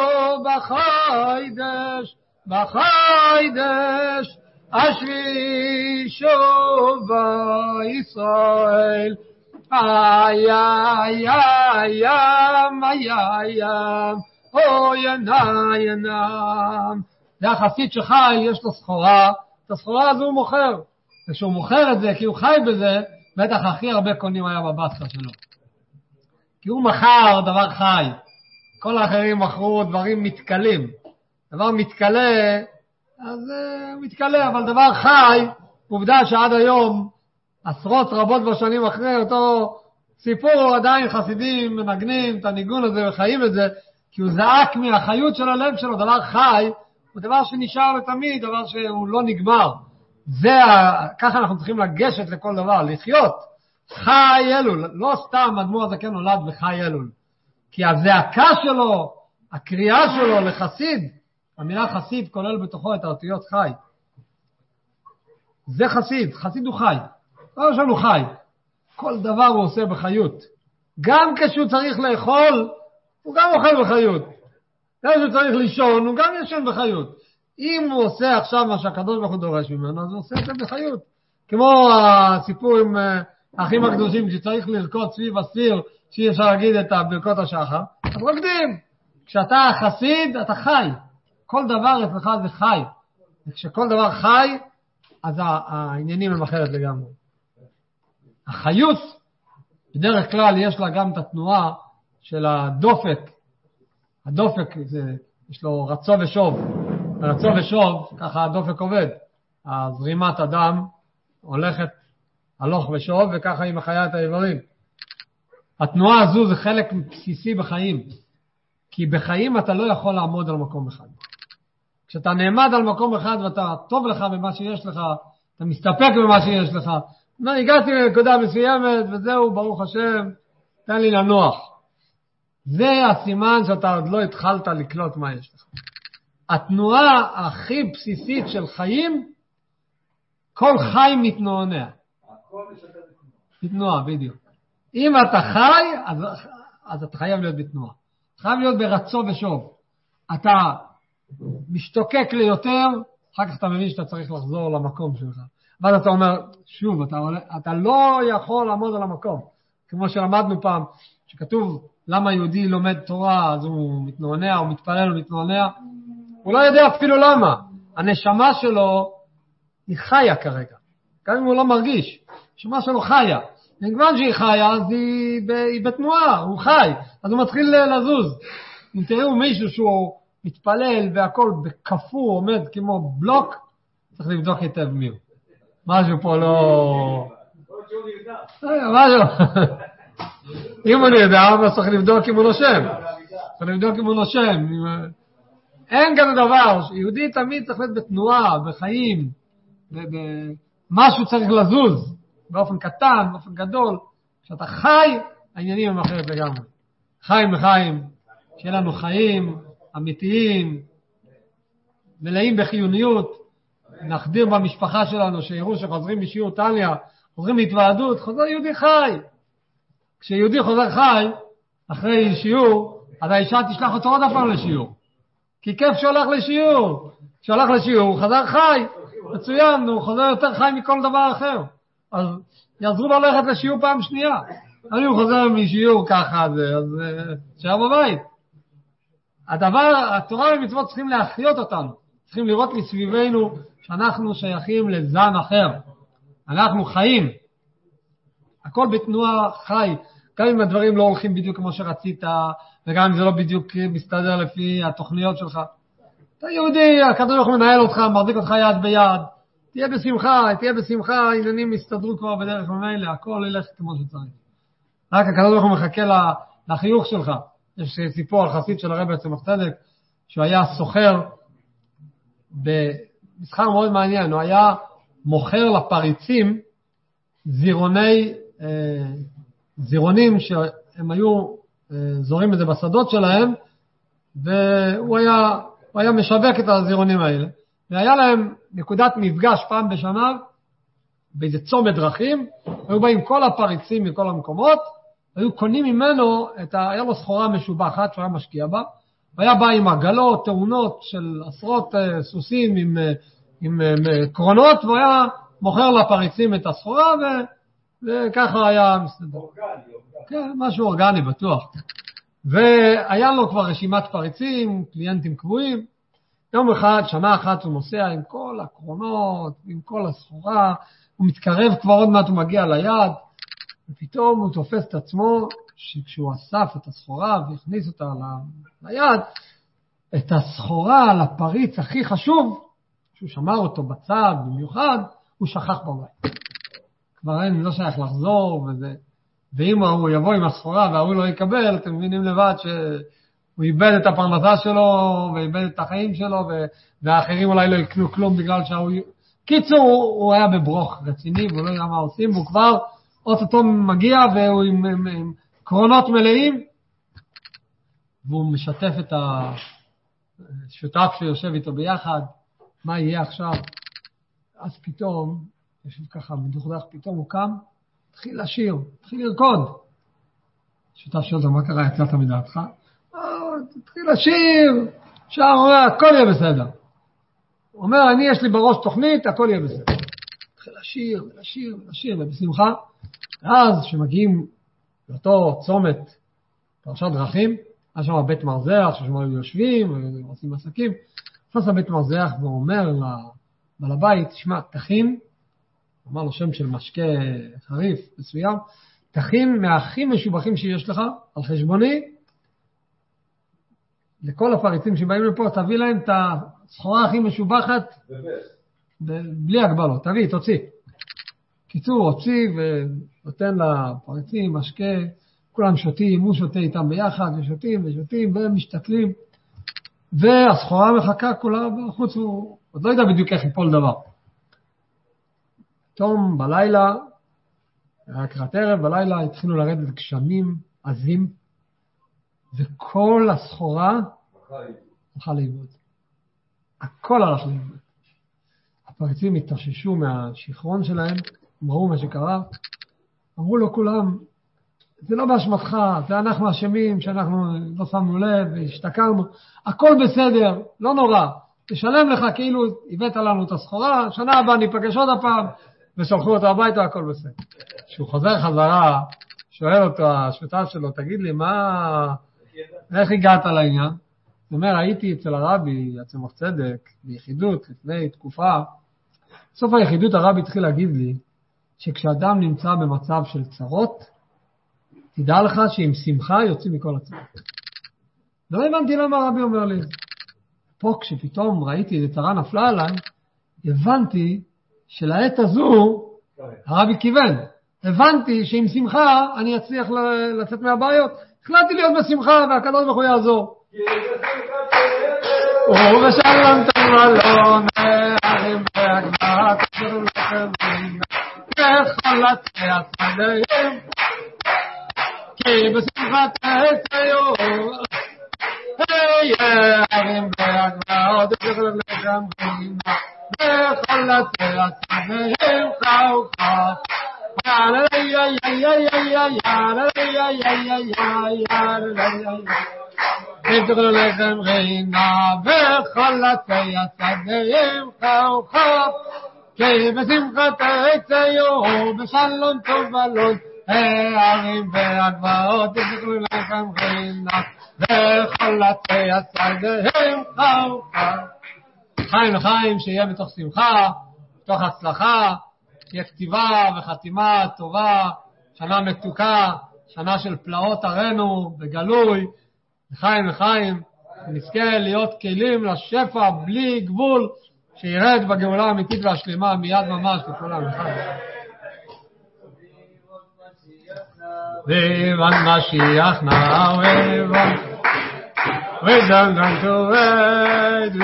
בחוידש השביעי שובה ישראל. ay ay ay ay oh ינם. זה החסיד שחי, יש לו סחורה, את הסחורה הזו הוא מוכר. וכשהוא מוכר את זה, כי הוא חי בזה, בטח הכי הרבה קונים היה בבסטה שלו. כי הוא מכר דבר חי. כל האחרים מכרו דברים מתקלים. דבר מתקלה, אז הוא מתקלה, אבל דבר חי, עובדה שעד היום, עשרות רבות בשנים אחרי אותו סיפור, עדיין חסידים מנגנים את הניגון הזה וחיים את זה, כי הוא זעק מהחיות של הלב שלו. דבר חי הוא דבר שנשאר לתמיד, דבר שהוא לא נגמר. ככה אנחנו צריכים לגשת לכל דבר, לחיות. חי אלול, לא סתם אדמו"ר הזקן נולד בחי אלול. כי הזעקה שלו, הקריאה שלו לחסיד, המילה חסיד כולל בתוכו את האותיות חי. זה חסיד, חסיד הוא חי. לא שלנו חי. כל דבר הוא עושה בחיות. גם כשהוא צריך לאכול, הוא גם אוכל בחיות. גם כשהוא צריך לישון, הוא גם ישן בחיות. אם הוא עושה עכשיו מה שהקדוש ברוך הוא דורש ממנו, אז הוא עושה את זה בחיות. כמו הסיפור עם האחים הקדושים, שצריך לרקוד סביב הסיר, שאי אפשר להגיד את ברכות השחר, אז רוקדים. כשאתה חסיד, אתה חי. כל דבר אצלך זה חי. וכשכל דבר חי, אז העניינים הם אחרת לגמרי. החיות, בדרך כלל יש לה גם את התנועה של הדופק. הדופק, יש לו רצו ושוב. רצו ושוב, ככה הדופק עובד. הזרימת הדם הולכת הלוך ושוב, וככה היא מחיה את האיברים. התנועה הזו זה חלק בסיסי בחיים. כי בחיים אתה לא יכול לעמוד על מקום אחד. כשאתה נעמד על מקום אחד ואתה טוב לך במה שיש לך, אתה מסתפק במה שיש לך, הגעתי לנקודה מסוימת וזהו, ברוך השם, תן לי לנוח. זה הסימן שאתה עוד לא התחלת לקלוט מה יש לך. התנועה הכי בסיסית של חיים, כל חי מתנועע. בתנועה, בדיוק. אם אתה חי, אז אתה חייב להיות בתנועה. חייב להיות ברצו ושוב. אתה משתוקק ליותר, אחר כך אתה מבין שאתה צריך לחזור למקום שלך. ואז אתה אומר, שוב, אתה לא יכול לעמוד על המקום. כמו שלמדנו פעם, שכתוב למה יהודי לומד תורה, אז הוא מתנועע, הוא מתפלל, הוא מתנועע. הוא לא יודע אפילו למה. הנשמה שלו היא חיה כרגע. גם אם הוא לא מרגיש. הנשמה שלו חיה. וכיוון שהיא חיה, אז היא בתנועה, הוא חי. אז הוא מתחיל לזוז. אם תראו מישהו שהוא מתפלל והכל בכפור, עומד כמו בלוק, צריך לבדוק היטב מי הוא. משהו פה לא... משהו. אם הוא נרדם, אז צריך לבדוק אם הוא נושם. צריך לבדוק אם הוא נושם. אין כזה דבר. יהודי תמיד צריך להיות בתנועה, בחיים. משהו צריך לזוז. באופן קטן, באופן גדול. כשאתה חי, העניינים הם אחרת לגמרי. חיים לחיים. שיהיה לנו חיים אמיתיים, מלאים בחיוניות. נחדיר במשפחה שלנו, שיראו שחוזרים משיעור טליה, חוזרים להתוועדות, חוזר יהודי חי. כשיהודי חוזר חי, אחרי שיעור, אז האישה תשלח אותו עוד הפעם לשיעור. כי כיף שהולך לשיעור. כשהולך לשיעור, הוא חזר חי. מצוין, הוא חוזר יותר חי מכל דבר אחר. אז יעזרו לו ללכת לשיעור פעם שנייה. אני הוא חוזר משיעור ככה, אז שיער בבית. התורה ומצוות צריכים להחיות אותנו. צריכים לראות מסביבנו שאנחנו שייכים לזן אחר. אנחנו חיים. הכל בתנועה חי. גם אם הדברים לא הולכים בדיוק כמו שרצית, וגם אם זה לא בדיוק מסתדר לפי התוכניות שלך. אתה יהודי, הקדוש ברוך הוא מנהל אותך, מחזיק אותך יד ביד. תהיה בשמחה, העניינים יסתדרו כבר בדרך ממילא, הכל ילך כמו שצריך. רק הקדוש ברוך הוא מחכה לחיוך שלך. יש סיפור על חסיד של הרב צמח צדק, שהוא היה סוחר במסחר מאוד מעניין, הוא היה מוכר לפריצים זירונים שהם היו זורים את זה בשדות שלהם, והוא היה משווק את הזירונים האלה. והיה להם נקודת מפגש פעם בשנה, באיזה צומת דרכים, היו באים כל הפריצים מכל המקומות, היו קונים ממנו, היה לו סחורה משובחת שהוא היה משקיע בה, והיה בא עם עגלות, תאונות של עשרות סוסים עם קרונות, והוא היה מוכר לפריצים את הסחורה, וככה היה מסתדר. כן, משהו אורגני בטוח. והיה לו כבר רשימת פריצים, קליינטים קבועים. יום אחד, שנה אחת הוא נוסע עם כל הקרונות, עם כל הסחורה, הוא מתקרב כבר עוד מעט, הוא מגיע ליד, ופתאום הוא תופס את עצמו, שכשהוא אסף את הסחורה והכניס אותה ליד, את הסחורה לפריץ הכי חשוב, שהוא שמר אותו בצד במיוחד, הוא שכח בבית. כבר אין, לא שייך לחזור, ואם הוא יבוא עם הסחורה והוא לא יקבל, אתם מבינים לבד שהוא איבד את הפרנסה שלו, ואיבד את החיים שלו, והאחרים אולי לא יקנו כלום בגלל שהוא... קיצור, הוא היה בברוך רציני, והוא לא יודע מה עושים, והוא כבר אוטוטו מגיע, והוא עם קרונות מלאים, והוא משתף את השותף שיושב איתו ביחד, מה יהיה עכשיו? אז פתאום, יושב ככה מדוכדך, פתאום הוא קם, תתחיל לשיר, תתחיל לרקוד. שאתה שואל אותו, מה קרה, יצאת מדעתך? תתחיל לשיר, שר אומר, הכל יהיה בסדר. הוא אומר, אני יש לי בראש תוכנית, הכל יהיה בסדר. תתחיל לשיר, לשיר, לשיר, ובשמחה. ואז שמגיעים לאותו צומת, פרשת דרכים, היה שם בית מרזח, ששם היו יושבים, ועושים עסקים. נכנס לבית מרזח ואומר לבעל הבית, תשמע, תכין, אמר לו שם של משקה חריף מסוים, תכין מהכי משובחים שיש לך, על חשבוני, לכל הפריצים שבאים לפה, תביא להם את הסחורה הכי משובחת, בלי הגבלות, תביא, תוציא. קיצור, הוציא ונותן לפריצים, משקה, כולם שותים, הוא שותה איתם ביחד, ושותים ושותים, והם משתכלים, והסחורה מחכה כולה בחוץ, הוא עוד לא יודע בדיוק איך יפול דבר. פתאום בלילה, לקראת ערב, בלילה התחילו לרדת גשמים עזים, וכל הסחורה הלכה לאיבוד. הכל הלך לאיבוד. הפריצים התאוששו מהשכרון שלהם, אמרו מה שקרה, אמרו לו כולם, זה לא באשמתך, זה אנחנו אשמים שאנחנו לא שמנו לב והשתכרנו, הכל בסדר, לא נורא, תשלם לך כאילו הבאת לנו את הסחורה, שנה הבאה ניפגש עוד הפעם, ושלחו אותו הביתה, הכל בסדר. כשהוא חוזר חזרה, שואל אותו השותף שלו, תגיד לי, איך הגעת לעניין? הוא אומר, הייתי אצל הרבי, הצמח צדק, ביחידות, לפני תקופה. בסוף היחידות הרבי התחיל להגיד לי, שכשאדם נמצא במצב של צרות, תדע לך שעם שמחה יוצאים מכל הצרות. לא הבנתי למה הרבי אומר לי. פה כשפתאום ראיתי את צרה נפלה עליי, הבנתי שלעת הזו הרבי כיוון. הבנתי שעם שמחה אני אצליח לצאת מהבעיות. החלטתי להיות בשמחה והקדוש ברוך הוא יעזור. ובשלום תמלון הערים והגבעת אשר לכם וכל הצעצעים כי בשמחת תהיו הערים והגבעות אשר לכם וכל הצעצעים חוכה תדעו לכם רינה וכל הצעצעים חוכה כי בשמחת תהיו בשלום תמלון הערים והגבעות תדעו לכם רינה וכל הצעצעים חוכה. חיים לחיים שיהיה מתוך שמחה, מתוך הצלחה, תהיה כתיבה וחתימה טובה, שנה מתוקה, שנה של פלאות ערינו בגלוי, לחיים לחיים, נזכה להיות כלים לשפע בלי גבול, שירד בגאולה האמיתית והשלמה מיד ממש לכולם לחיים. ויבן משיח נא ויבן wisdom to wait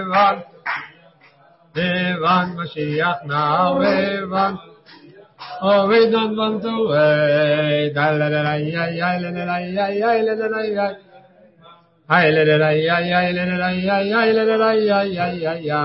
ויבן משיח נא ויבן oh we don't want to wait ay la la ay ay ay la la ay ay ay la la ay ay ay la la ay ay ay la la ay ay ay la la ay ay ay ay